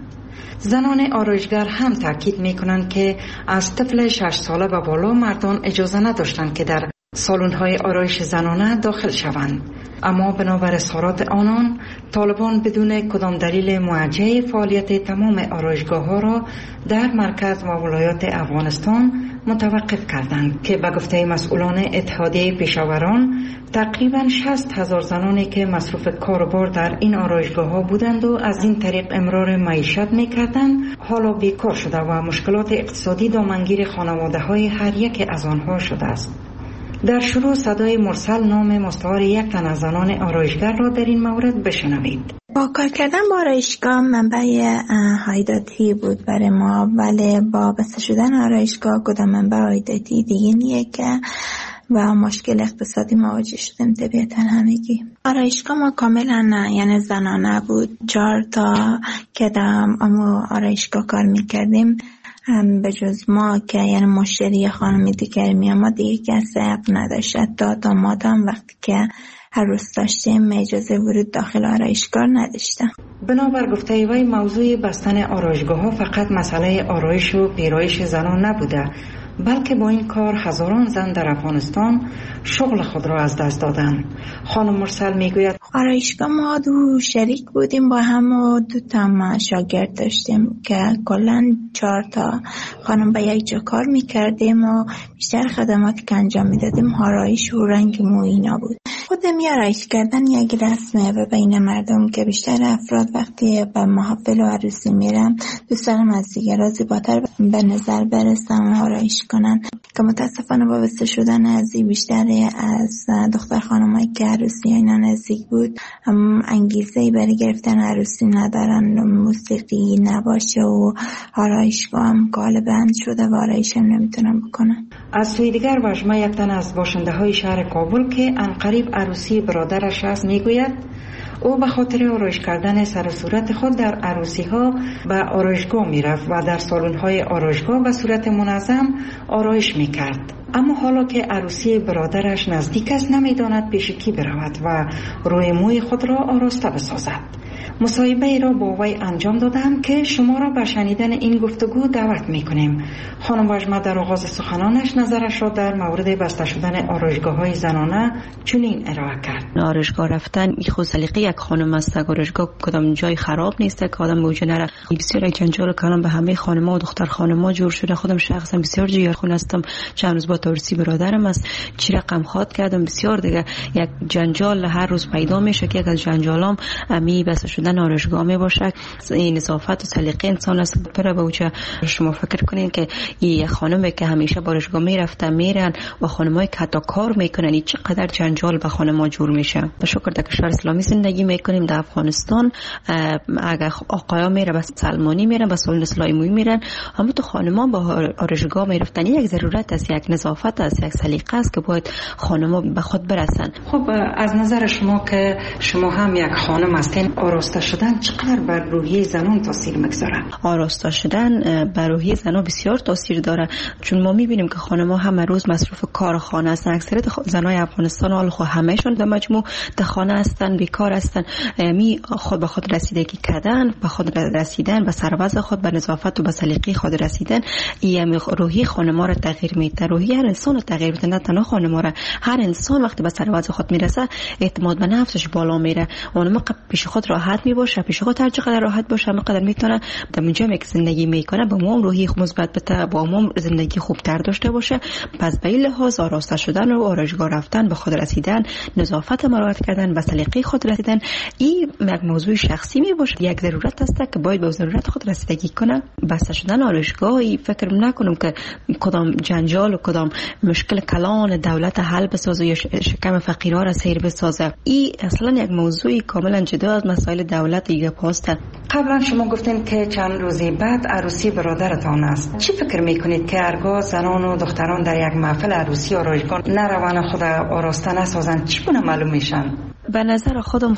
زنان آرایشگر هم تاکید می کنند که از طفل 6 ساله به بالا مردان اجازه نداشتند که در سالن‌های آرایش زنانه داخل شوند. اما بنابر اظهارات آنان، طالبان بدون کدام دلیل موجه فعالیت تمام آرایشگاه‌ها را در مرکز و ولایات افغانستان متوقف کردند که به گفته مسئولان اتحادیه پیشاوران تقریباً 60,000 زنانی که مصروف کار و بار در این آرایشگاه‌ها بودند و از این طریق امرار معیشت می‌کردند، حالا بیکار شده و مشکلات اقتصادی دامنگیر خانواده‌های هر یک از آنها شده است. در شروع صدای مرسل نام مستعار یک تن از زنان آرایشگر را در این مورد بشنوید. با کار کردن با آرایشگاه منبع عایداتی بود برای ما، ولی با بسته شدن آرایشگاه کدام منبع عایداتی دیگه نیه که و مشکل اقتصادی مواجه شدیم. طبیعتا همگی آرایشگاه ما کاملا یعنی زنانه بود. 4 تا که در آرایشگاه کار میکردیم به جز ما که یعنی مشتری خانم دیگر می آمد دیگه کسی حق نداشت. حتی داماد هم وقتی که عروس داشتیم اجازه ورود داخل آرایشگاه نداشتم. بنابر گفته وی موضوع بستن آرایشگاه ها فقط مسئله آرایش و پیرایش زنان نبوده، بلکه با این کار هزاران زن در افغانستان شغل خود را از دست دادند. خانم مرسل میگوید آرایشگاه ما 2 شریک بودیم با هم و 2 تا شاگرد داشتیم که کلا 4 تا خانم به یک جا کار میکردیم و بیشتر خدماتی که انجام میدادیم آرایش و رنگ مو اینا بود. خودم آرایش کردن یک رسمه و بین مردم که بیشتر افراد وقتی به محافل و عروسی میرن دوست دارم از دیگران زیباتر به نظر برسن و آرایش کنن که متاسفانه با بسته شدن از بیشتر از دختر خانمایی که عروسی اینا نزدیک بود انگیزه‌ای برای گرفتن عروسی ندارن، موسیقی نباشه و آرایشگاه هم غالباً شده و آرایش هم نمیتونن بکنن. از سوی دیگر وژمه یک تن از باشنده های شهر کابل که عنقریب عروسی برادرش است میگوید او به خاطر آرایش کردن سر و صورت خود در عروسی ها به آرایشگاه می رفت و در سالن های آرایشگاه به صورت منظم آرایش می کرد. اما حالا که عروسی برادرش نزدیک است نمی داند پیش کی برود و روی موی خود را آراسته بسازد. مصاحبه ای را با وی انجام دادم که شما را به شنیدن این گفتگو دعوت می کنیم. خانم وژمه در آغاز سخنانش نظرش را در مورد بسته شدن آرایشگاه‌های زنانه چنین ارائه کرد. آرایشگاه رفتن خود سلیقه یک خانم است. آرایشگاه کدام جای خراب نیست که آدم بوجه نره. بسیار جنجال کردن به همه خانم‌ها و دختر خانم‌ها جور شده. خودم شخصا بسیار جیگرخون هستم. چند روز با تورسی برادرم است. چی رقم خواد کردم بسیار دیگه. یک جنجال هر روز پیدا میشه که یک از جنجالام امی بسته شدن آرایشگاه می باشه. این نظافت و سلیقه انسان است. پر بوجه شما فکر کنین که این خانمی که همیشه با آرایشگاه میرفتن میرن و خانمایی که حتی کار میکنن این چقدر جنجال به خانم‌ها جور میشه. به شکر در کشور اسلامی زندگی میکنیم در افغانستان. اگر آقایا میره به سلمانی میرن به سالن اسلامی میرن، اما تو خانم‌ها با آرایشگاه میرفتن. یک ضرورت است، یک نظافت است، یک سلیقه است که باید خانم‌ها به خود برسن. خب از نظر شما که شما هم یک خانم هستین، آراسته شدن چقدر بر روحیه زنان تاثیر میگذاره؟ آراسته شدن بر روحیه زنان بسیار تاثیر داره، چون ما میبینیم که خانم‌ها همه روز مصروف کار خانه هستن. اکثریت زنای افغانستان حال خو همهشون در مجموع در خانه هستن، بیکار هستن. می خود به خود رسیدگی کردن، به خود رسیدن، به سروز خود، به نظافت و به سلیقه خود رسیدن، این روحیه خانم‌ها را تغییر میده. روحیه هر انسان را تغییر میده، نه تنها خانم‌ها را. هر انسان وقتی به سروز خود میرسه اعتماد به نفسش بالا میره. اون موقع پیش خود راحت میباشه، پیش خود هر چقدر راحت باشه همقدر میتونه در اونجا که زندگی میکنه با ما روحی مثبت بده، با ما زندگی خوبتر داشته باشه. پس به این لحاظ آراسته شدن و آرایشگاه رفتن، به خود رسیدن، نظافت مراعات کردن و سلیقه خود رسیدن، این یک موضوع شخصی میباشه. یک ضرورت است که باید به ضرورت خود رسیدگی کنه. بسته شدن آرایشگاهی فکر نکنم که کدام جنجال و کدام مشکل کلان دولت حل بسازه یا شکم فقیرها را سیر بسازه. این اصلا یک موضوع کاملا جدا از مسائل دولت دیگه پاسته. قبلا شما گفتین که چند روزی بعد عروسی برادرتان است. چی فکر میکنید که هرگاه زنان و دختران در یک محفل عروسی آرایشگاه نروان خود آراسته نسازن چی بونه معلوم میشن؟ به نظر خودم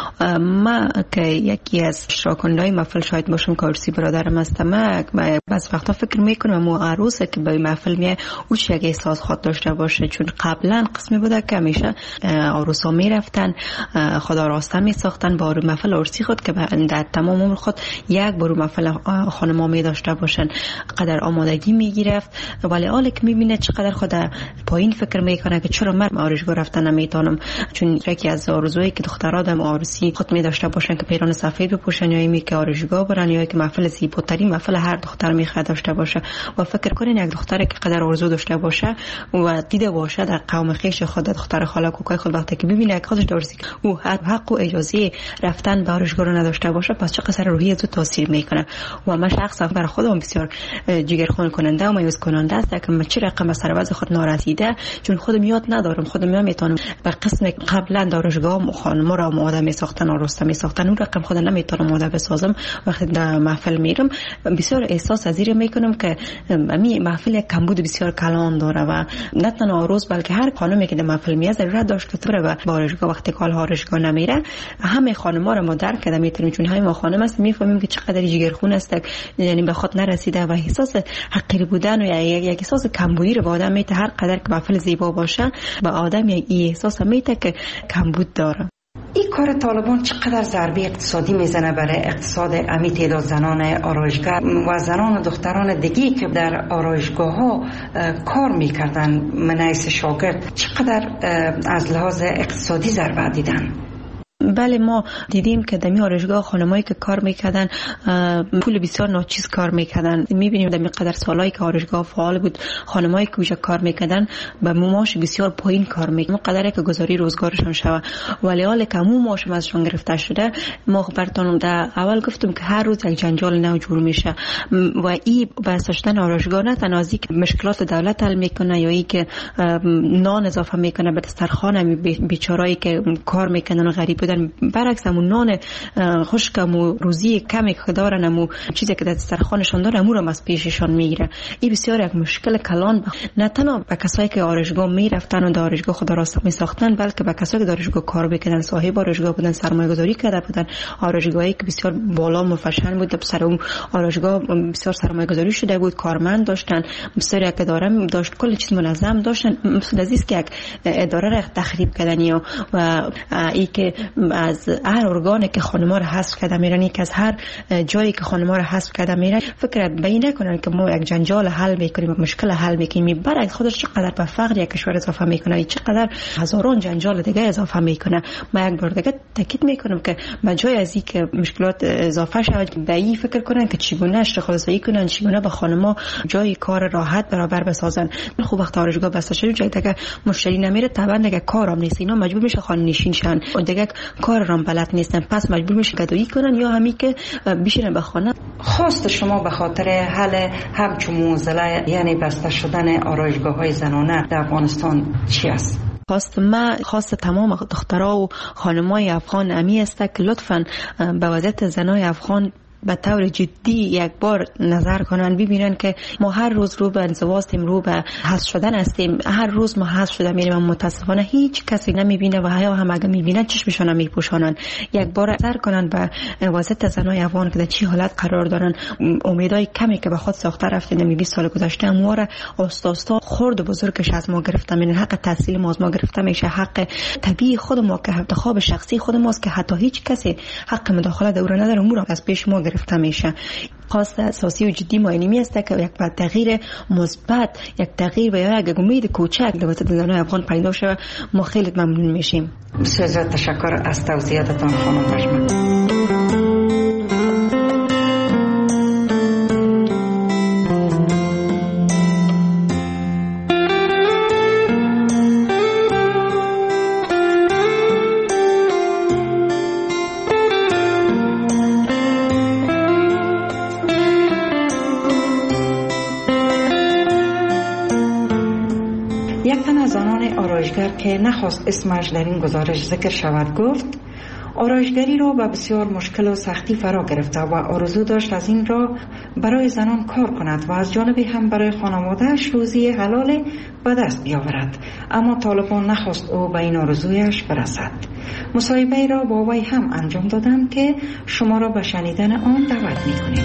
ما که یکی از اشتراک‌کننده‌های محفل شاید باشم که عروسی برادرم هستم. من بعض وقتا فکر میکنم مو عروسه که به محفل میه او چه یک احساس خود داشته باشه، چون قبلا قسمی بوده که همیشه عروسا میرفتن خدا راسته میساختن با محفل عروسی خود که در تمام عمر خود یک بار محفل خانما می داشته باشن، قدر آمادگی میگرفت. ولی حالا که میبینه چقدر خود پایین فکر میکنه که چرا من آرایشگاه رفتن نمیتونم، چون یکی از آرزویی که دخترها در عروسی خود می داشته باشن که پیران سفید بپوشن یا اینی که آرایشگاه برن یا که محفل زیباترین محفل هر دختر میخواد داشته باشه. و فکر کنین یک دختری که قدر آرزو داشته باشه و دیده باشه در قوم خویش خود، دختر خاله کوکای خود، وقتی که ببینه که خودش درستی او حق و اجازه رفتن به آرایشگاه رو نداشته باشه، پس چه قصر روحی تو تاثیر میکنه. و من شخصا برای خودم بسیار جگرخون کننده و مایوس کننده است که من چه رقم سر وضع خود نارسیده، چون خودم یاد ندارم، خودم نمیتونم به قسم قبلا دارشگاه خانم را آماده میساختن و رسته میساختن اون رقم خود نمیتونم آماده بسازم. وقتی در محفل میرم بسیار احساس ازیر میکنم که می محفل کمبود بسیار کلان داره و نه تنها عروس بلکه هر خانمی که در محفل میاد ضرورت داشت که بره به آرایشگاه. وقتی کال آرایشگاه نمیره همه خانم‌ها را ما درک کرده میتونیم، چون همه ما خانم است میفهمیم که چقدر جگرخون است، یعنی به خود نرسیده و احساس حقیر بودن و یک احساس کمبودی رو به آدم میته. هر قدر که محفل زیبا باشه به آدم یک احساس میته که کمبود داره. این کار طالبان چقدر ضربه اقتصادی میزنه برای اقتصاد امی تعداد زنان آرایشگر و زنان و دختران دیگی که در آرایشگاه ها کار میکردن من حیث شاگرد، چقدر از لحاظ اقتصادی ضربه دیدن؟ بله ما دیدیم که در آرایشگاه خانمایی که کار میکردن پول بسیار ناچیز کار میکردن. میبینیم در مقدار سالایی که آرایشگاه فعال بود خانمایی که اونجا کار میکردن به معاش بسیار پایین کار میکردن، قدری که گزاری روزگارشون شوه. ولی حالا که همون معاش ازشون گرفته شده، ما براتون در اول گفتم که هر روز یک جنجال نو جور میشه و این بسته شدن آرایشگاه نه تنها از اینکه مشکلات دولت حل میکنه یا اینکه نان اضافه میکنه به دسترخوان بیچارهایی که کار میکنن و غریب بودن، برعکس همون نان خشکم و روزی کمی که دارن، همون چیزی که در دسترخوانشون داره همون رو از پیششان میگیره. این بسیار یک مشکل کلان نه تنها به کسایی که آرایشگاه میرفتن و در آرایشگاه خود را میساختن، بلکه به کسایی که در آرایشگاه کار میکردن، صاحب آرایشگاه بودن، سرمایه گذاری کرده بودن، آرایشگاهی که بسیار بالا مفشن بود، سر اون آرایشگاه بسیار سرمایه گذاری شده بود، کارمند داشتن، بسیار یک اداره داشت، کل چیز منظم داشتن. مثل از که یک اداره را تخریب کردن و ای که از هر ارگانی که خانم‌ها را حذف کرده میرن، یک از هر جایی که خانم‌ها را حذف کرده میرن، فکر بین نکنن که ما یک جنجال حل میکنیم، یک مشکل حل میکنیم. برای خودش چقدر به فقر یک کشور اضافه میکنه، چقدر هزاران جنجال دیگه اضافه میکنه. من یک بار دیگه تاکید میکنم که بجای از اینکه مشکلات اضافه شود، به این فکر کنن که چگونه اشتغال سازی کنن، چگونه به خانم‌ها جای کار راحت برابر بسازن. خوب وقت آرایشگاه بسته شد جای دیگه مشتری نمیره، طبعا دیگه کارم نیست، اینا مجبور میشه خانه نشین شن و دیگه کار رام بلد نیستن، پس مجبور میشه گدایی کنن یا همین که بشینن به خانه. خواست شما به خاطر حل همچون موزله یعنی بسته شدن آرایشگاه‌های زنانه در افغانستان چی است؟ خواست تمام دخترها و خانمای افغان امی است که لطفاً به وضعیت زنای افغان به طور جدی یک بار نظر کنن، ببینن که ما هر روز رو به انزوا هستیم، رو به حذف شدن هستیم، هر روز ما حذف شده میریم، متاسفانه هیچ کسی نمیبینه و هم اگه میبینن چشمشون میپوشانن. یک بار نظر کنن به وضعیت زنای افغان که در چه حالت قرار دارن. امیدای کمی که به خود ساخته رفتن در 20 سال گذشته امواره آستا خرد و بزرگش از ما گرفته میشن، حق تحصیل ما از ما گرفته میشه، حق طبیعی خود ما که انتخاب شخصی خود ماست که حتی هیچ کسی حق مداخله در اون نداره، امور از پیش ما گرفته میشه. خواست اساسی و جدی ما اینمی است که یک تغییر مثبت، یک تغییر و یک امید کوچک در وسط زنان افغان پیدا شه. ما خیلی ممنون میشیم. بسیار تشکر از توضیحاتتان خانم پژمان. که نخواست اسمش در این گزارش ذکر شود گفت آرایشگری را به بسیار مشکل و سختی فرا گرفته و آرزو داشت از این را برای زنان کار کند و از جانبی هم برای خانواده‌اش روزی حلال به دست بیاورد، اما طالبان نخواست او به این آرزویش برسد. مصاحبه را با وی هم انجام دادم که شما را به شنیدن آن دعوت می‌کنیم.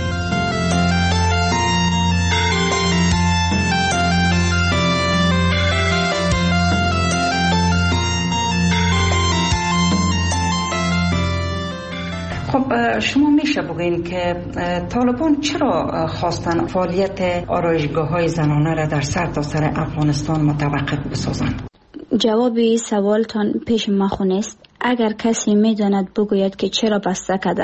خب شما میشه بگین که طالبان چرا خواستن فعالیت آرایشگاه‌های زنانه را در سرتاسر افغانستان متوقف بسازند؟ جوابی سوالتان پیش ما خونست. اگر کسی میداند بگوید که چرا بسته کرده.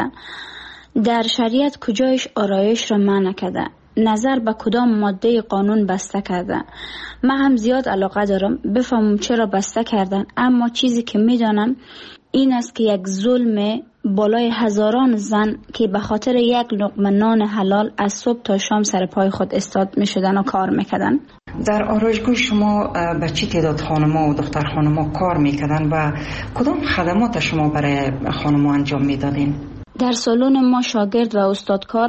در شریعت کجایش آرایش را منع کرده؟ نظر به کدام ماده قانون بسته کرده؟ من هم زیاد علاقه دارم بفهمم چرا بسته کردن، اما چیزی که میدانم این است که یک ظلم بالای هزاران زن که به خاطر یک لقمه نان حلال از صبح تا شام سر پای خود استاد می شدن و کار میکردن. در آرایشگاه شما به چه تعداد خانم‌ها و دختر خانم‌ها کار میکردن و کدام خدمات شما برای خانم‌ها انجام میدادین؟ در سالن ما شاگرد و استادکار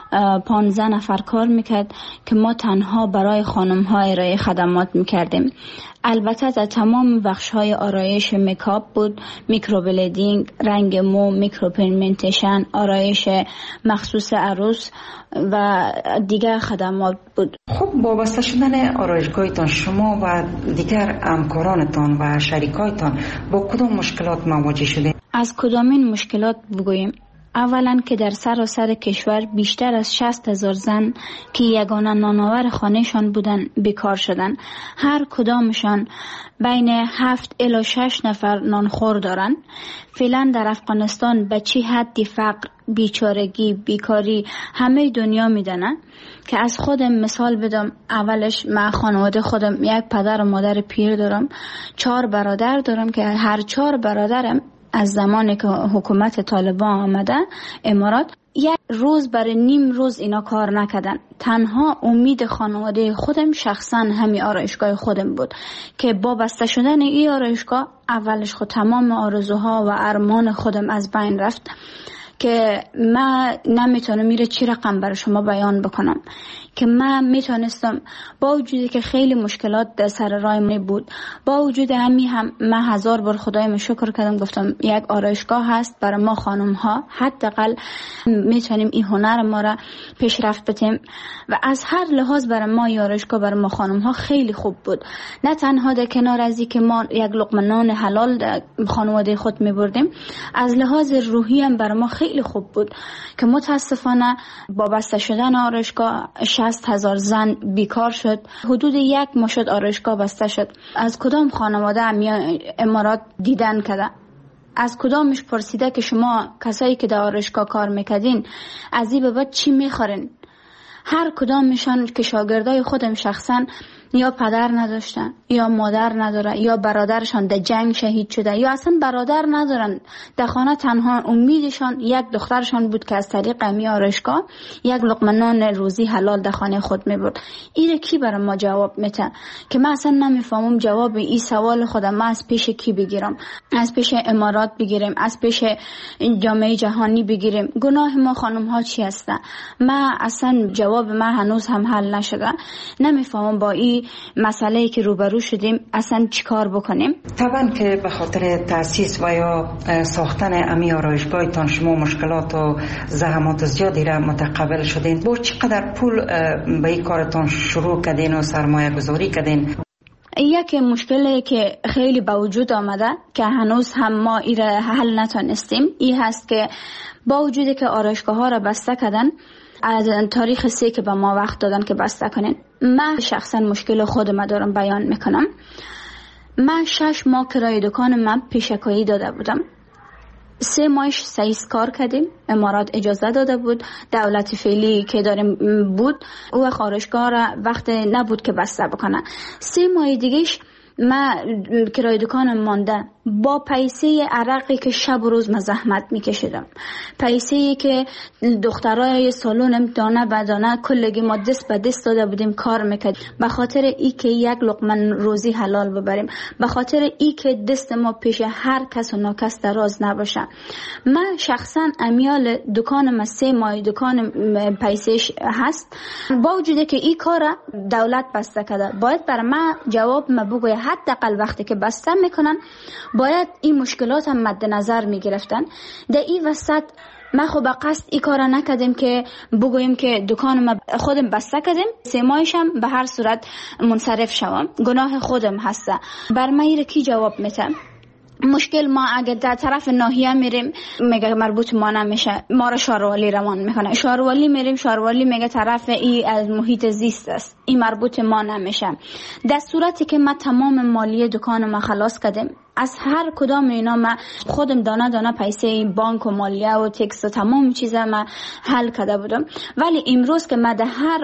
15 نفر کار میکرد که ما تنها برای خانم‌ها ارائه خدمات میکردیم. البته در تمام بخش‌های آرایش میکاپ بود، میکروبلیدینگ، رنگ مو، میکروپیگمنتیشن، آرایش مخصوص عروس و دیگر خدمات بود. خب وابسته شدن آرایشگاهتان شما و دیگر همکارانتان و شریکایتان با کدام مشکلات مواجه شدید؟ از کدامین مشکلات بگوییم؟ اولا که در سراسر کشور بیشتر از 60,000 زن که یگانه نانآور خانهشان بودن بیکار شدن. هر کدامشان بین 7 الی 6 نفر نانخور دارن. فعلا در افغانستان به چه حدی فقر، بیچارگی، بیکاری همه دنیا میدانن که از خودم مثال بدم. اولش من خانواده خودم یک پدر و مادر پیر دارم، 4 برادر دارم که هر 4 برادرم از زمانی که حکومت طالبان آمده امارات یک روز برای نیم روز اینا کار نکردن. تنها امید خانواده خودم شخصا همین آرایشگاه خودم بود که با بسته شدن این آرایشگاه اولش خود تمام آرزوها و ارمان خودم از بین رفت که من نمیتونم میره چی رقم برای شما بیان بکنم که من میتونستم با وجودی که خیلی مشکلات در سر راه من بود، با وجود همین هم من 1000 بار خدایم شکر کردم، گفتم یک آرایشگاه هست برای ما خانم ها، حداقل میتونیم این هنر ما را پیشرفت بدیم و از هر لحاظ برای ما آرایشگاه برای ما خانم ها خیلی خوب بود. نه تنها در کنار از این که ما یک لقمه نان حلال در خانواده خود میبردیم، از لحاظ روحی هم برای ما خیلی خوب بود که متاسفانه با بسته شدن آرایشگاه 60,000 زن بیکار شد. حدود 1 ماه شد آرایشگاه بسته شد. از کدام خانواده امارات دیدن کرده؟ از کدامش پرسیده که شما کسایی که در آرایشگاه کار میکردین از این به بعد چی میخورین؟ هر کدامشان که شاگردای خودم شخصا یا پدر نداشتن یا مادر نداره یا برادرشان در جنگ شهید شده یا اصلا برادر ندارن، در خانه تنها امیدشان یک دخترشان بود که از طریق امی آرایشگاه یک لقمه نان روزی حلال در خانه خود میبرد. این کی برای ما جواب میده که من اصلا نمیفهمم جواب این سوال خودم من از پیش کی بگیرم؟ از پیش امارات بگیریم؟ از پیش جامعه جهانی بگیریم؟ گناه ما خانم ها چی هسته؟ من اصلا جواب من هنوز هم حل نشده. نمیفهمم با این مسئله که روبرو شدیم اصلا چیکار بکنیم. طبعا که به خاطر تاسیس و یا ساختن امی آرایشگاهتان شما مشکلات و زحمات زیادی را متقبل شدین. با چقدر پول به این کارتان شروع کردین و سرمایه گذاری کردین؟ یک مشکلی که خیلی به وجود آمده که هنوز هم ما این را حل نتونستیم این هست که با وجودی که آرایشگاه ها را بسته کردن از تاریخ 3 که به ما وقت دادن که بسته کنین، من شخصا مشکل خودم دارم بیان میکنم. من 6 ماه کرایه دکان من پیشکایی داده بودم. 3 ماهش سایس کار کردیم، امارات اجازه داده بود، دولت فعلی که داریم بود او آرایشگاه را وقت نبود که بسته بکنه. 3 ماه دیگهش من کرایه دکانم مانده با پیسه عرقی که شب و روز زحمت میکشیدم، پیسه‌ای که دخترای سالون امتحانه بدانه کلگی ما دست به دست داده بودیم کار میکرد، به خاطر ای که یک لقمه روزی حلال ببریم، به خاطر ای که دست ما پیش هر کس و ناکس دراز نباشه. من شخصا امیال دکانم 3 ماه دکان پیسهش هست، با وجودی که این کار دولت بسته کرده. باید برای من جواب ما بگوید حداقل وقتی که بسته میکنن باید این مشکلات هم مد نظر میگرفتن. در این وسط ما خب قصد این کار نکردیم که بگوییم که دکان ما خودم بسته کردیم 3 ماهش هم به هر صورت منصرف شوم، گناه خودم هسته. بر من این کی جواب میتم؟ مشکل ما اگر در طرف ناحیه میریم میگه مربوط ما نمیشه، ما را شاروالی روان میکنه. شاروالی میریم، شاروالی میگه طرف ای از محیط زیست است، این مربوط ما نمیشه. در صورتی که ما تمام مالیه دکان ما خلاص کردیم، از هر کدام اینا ما خودم دانه دانه پیسه بانک و مالیه و تکس و تمام چیزا ما حل کرده بودم. ولی امروز که ما در هر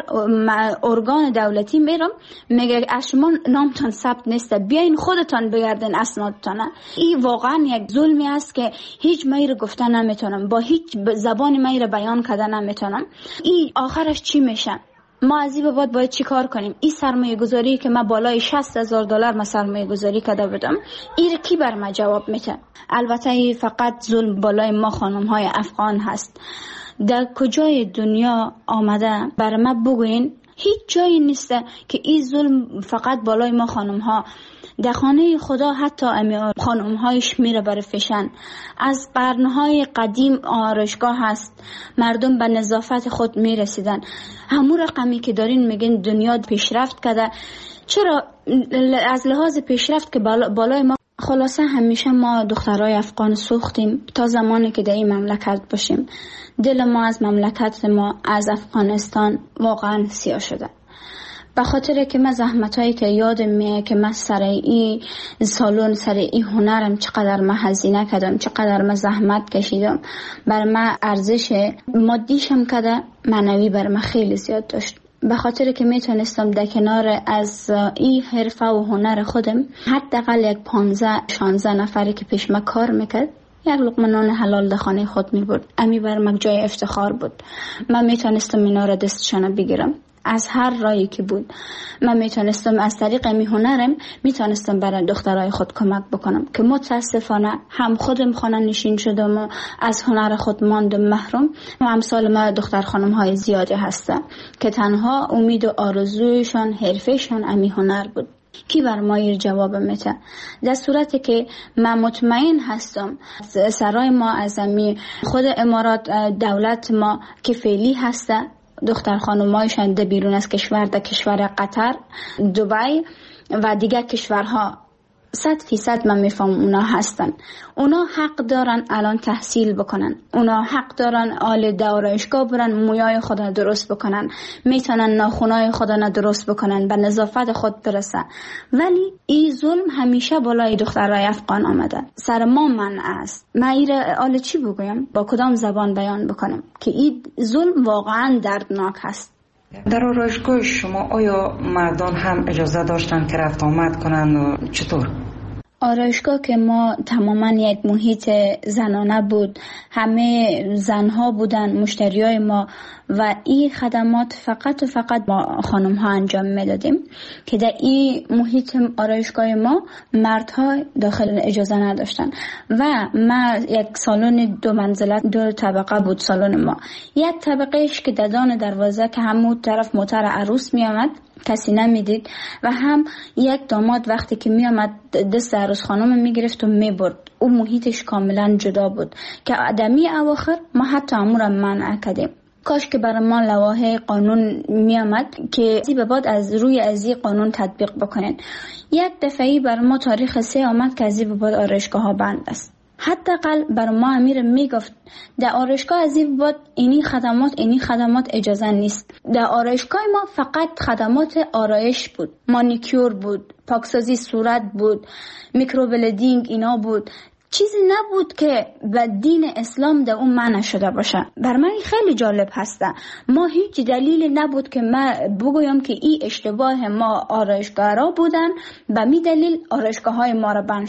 ارگان دولتی میرم میگه شما نامتان ثبت نیست، بیاین خودتان بگردین اسنادتان. این واقعا یک ظلمی است که هیچ میره گفته نمیتونم، با هیچ زبان میره بیان کرده نمیتونم. این آخرش چی میشه؟ ما از این بعد باید چی کار کنیم؟ این سرمایه گذاری که من بالای $60,000 من سرمایه گذاری کرده بودم، این کی بر من جواب میده؟ البته فقط ظلم بالای ما خانم های افغان هست. در کجای دنیا آمده بر من بگوین؟ هیچ جایی نیست که این ظلم فقط بالای ما خانم ها. در خانه خدا حتی خانم هایش میره بر فشن. از قرنهای قدیم آرایشگاه هست، مردم به نظافت خود میرسیدن. همون رقمی که دارین میگین دنیا پیشرفت کرده، چرا از لحاظ پیشرفت که بالای ما؟ خلاصه همیشه ما دخترای افغان سوختیم تا زمانی که در این مملکت باشیم. دل ما از مملکت ما از افغانستان واقعا سیاه شده. به خاطر که من زحمتایی که یادم میاد که من سر این سالون سر این هنرم چقدر من هزینه کردم، چقدر من زحمت کشیدم، بر من ارزش مادیشم کده، معنوی بر من خیلی زیاد داشت. به خاطر که میتونستم در کنار از این حرفه و هنر خودم حداقل یک 15-16 نفری که پیش من کار میکرد یک لقمه نان حلال در خانه خود میبرد. امی بر من جای افتخار بود. من میتونستم اینا را دستشان بگیرم از هر رایی که بود. من میتونستم از طریق می هنرم میتونستم برای دخترای خود کمک بکنم که متاسفانه هم خودم خانه نشین شدم و از هنر خود ماندم محروم. و امثال ما دختر خانم های زیادی هستن که تنها امید و آرزویشان حرفشان امی هنر بود. کی بر ما این جواب میده؟ در صورتی که من مطمئن هستم سرای ما از امی خود امارات دولت ما که فعلی هسته، دختر خانمایشان ده بیرون از کشور، در کشور قطر، دبی و دیگر کشورها 100% من میفهم اونا هستن. اونا حق دارن الان تحصیل بکنن، اونا حق دارن آل دورایشگاه برن مویای خود را درست بکنن، میتونن ناخونای خود را درست بکنن، به نظافت خود برسن. ولی این ظلم همیشه بالای دخترای افغان آمده، سر ما منع است. من ایره آل چی بگویم؟ با کدام زبان بیان بکنم که این ظلم واقعا دردناک هست. در آرایشگاه شما آیا مردان هم اجازه داشتن که رفت آمد کنن و چطور؟ آرایشگاه که ما تماما یک محیط زنانه بود، همه زنها بودن مشتریای ما و این خدمات فقط و فقط ما خانم ها انجام میدادیم که در این محیط آرایشگاه ما مردها داخل اجازه نداشتن. و ما یک سالن 2 منزله 2 طبقه بود سالن ما. یک طبقهش که ددان دروازه که همون طرف موتر عروس می آمد کسی نمیدید و هم یک داماد وقتی که می آمد دست عروس خانم می گرفت و می برد. او محیطش کاملا جدا بود که آدمی اواخر ما حتی امور منع کردیم. کاش که برای ما لوایح قانون می آمد که به بعد از روی از این قانون تطبیق بکنن. یک دفعی برای ما تاریخ 3 آمد که از این به بعد آرایشگاه ها بند است. حداقل برای ما امیر میگفت در آرایشگاه از این بعد اینی خدمات اجازه نیست. در آرایشگاه ما فقط خدمات آرایش بود، مانیکیور بود، پاکسازی صورت بود، میکروبلیدینگ اینا بود. چیزی نبود که به دین اسلام در اون منع شده باشه. بر من خیلی جالب هسته. ما هیچ دلیلی نبود که من بگویم که این اشتباه ما آرایشگاه را بودن، به می دلیل آرایشگاه های ما را بند شد.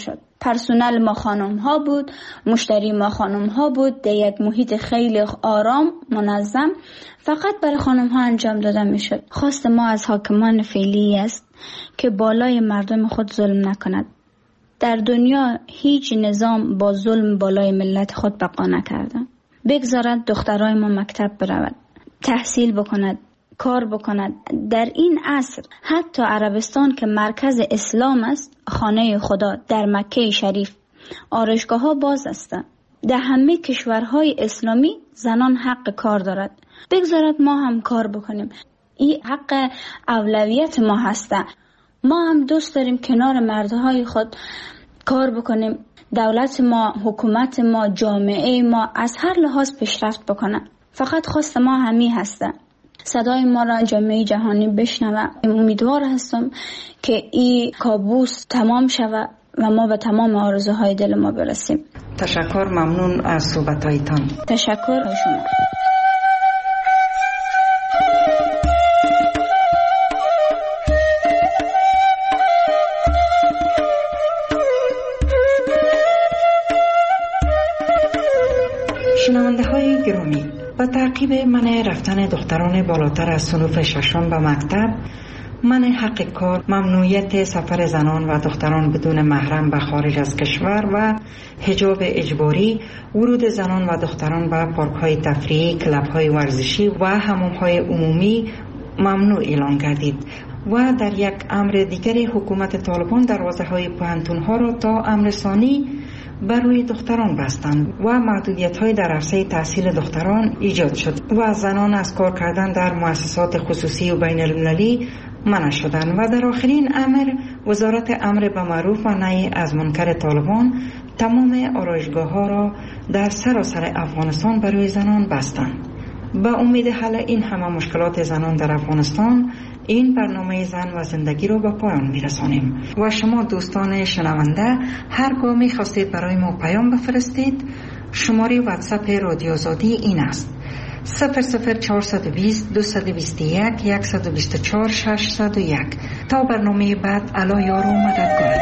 پرسنل ما خانم ها بود، مشتری ما خانم ها بود، در یک محیط خیلی آرام منظم فقط برای خانم ها انجام داده می شد. خواست ما از حاکمان فعلی است که بالای مردم خود ظلم نکند. در دنیا هیچ نظام با ظلم بالای ملت خود بقا نکرده. بگذارد دخترای ما مکتب برود، تحصیل بکند، کار بکند. در این عصر حتی عربستان که مرکز اسلام است، خانه خدا در مکه شریف، آرایشگاه ها باز است. در همه کشورهای اسلامی زنان حق کار دارد. بگذارد ما هم کار بکنیم. این حق اولویت ما هست. ما هم دوست داریم کنار مردهای خود کار بکنیم. دولت ما، حکومت ما، جامعه ما از هر لحاظ پیشرفت بکنه. فقط خواست ما همی هست. صدای ما را جامعه جهانی بشنوه. امیدوار هستم که این کابوس تمام شود و ما به تمام آرزوهای دل ما برسیم. تشکر، ممنون از صحبتایتان. تشکر از شما. شنونده های گرامی، با تعقیب منع رفتن دختران بالاتر از صنف ششم به مکتب، منع حق کار، ممنوعیت سفر زنان و دختران بدون محرم به خارج از کشور و حجاب اجباری، ورود زنان و دختران به پارک‌های تفریحی، کلب‌های ورزشی و حمام‌های عمومی ممنوع اعلام گردید. و در یک امر دیگر حکومت طالبان دروازه‌های پوهنتون‌ها را تا امر ثانی بر روی دختران بستند و محدودیت‌های در عرصه تحصیل دختران ایجاد شد و زنان از کار کردن در مؤسسات خصوصی و بین المللی منع شدند. و در آخرین امر وزارت امر به معروف و نهی از منکر طالبان تمام آرایشگاه‌ها را در سراسر افغانستان برای زنان بستند. به امید حل این همه مشکلات زنان در افغانستان، این برنامه زن و زندگی رو به پایان میرسانیم و شما دوستان شنونده هرگاه میخواستید برای ما پیام بفرستید، شماره واتساپ رادیو آزادی این است: 00420 221 124 601. تا برنامه بعد، الا یار و مددگار.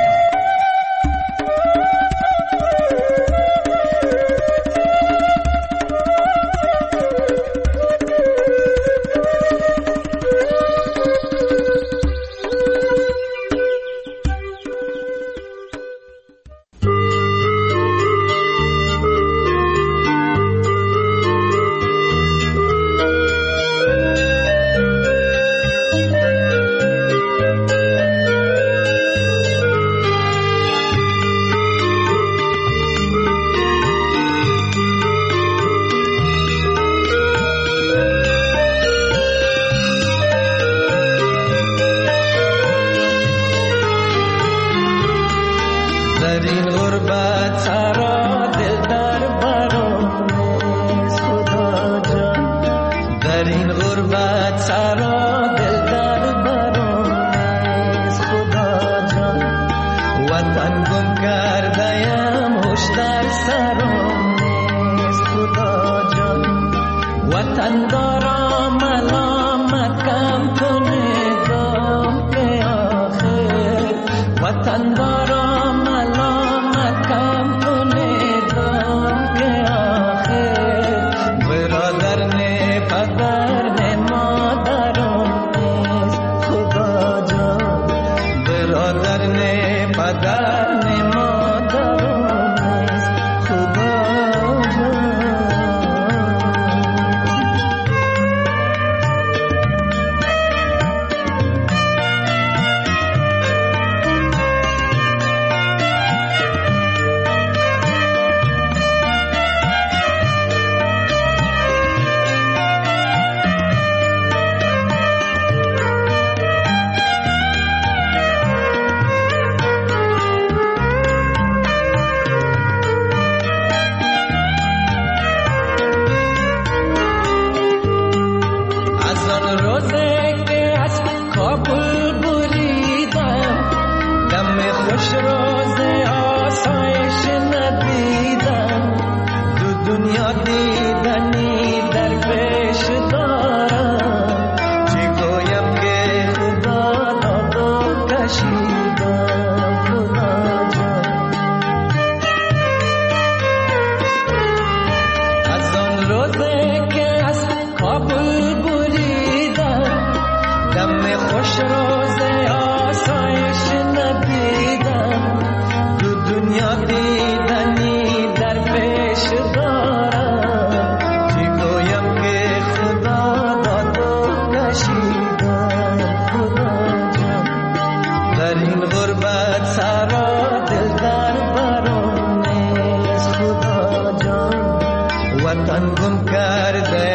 برادر نه پدر نه مادر نیست خدا من گم کرده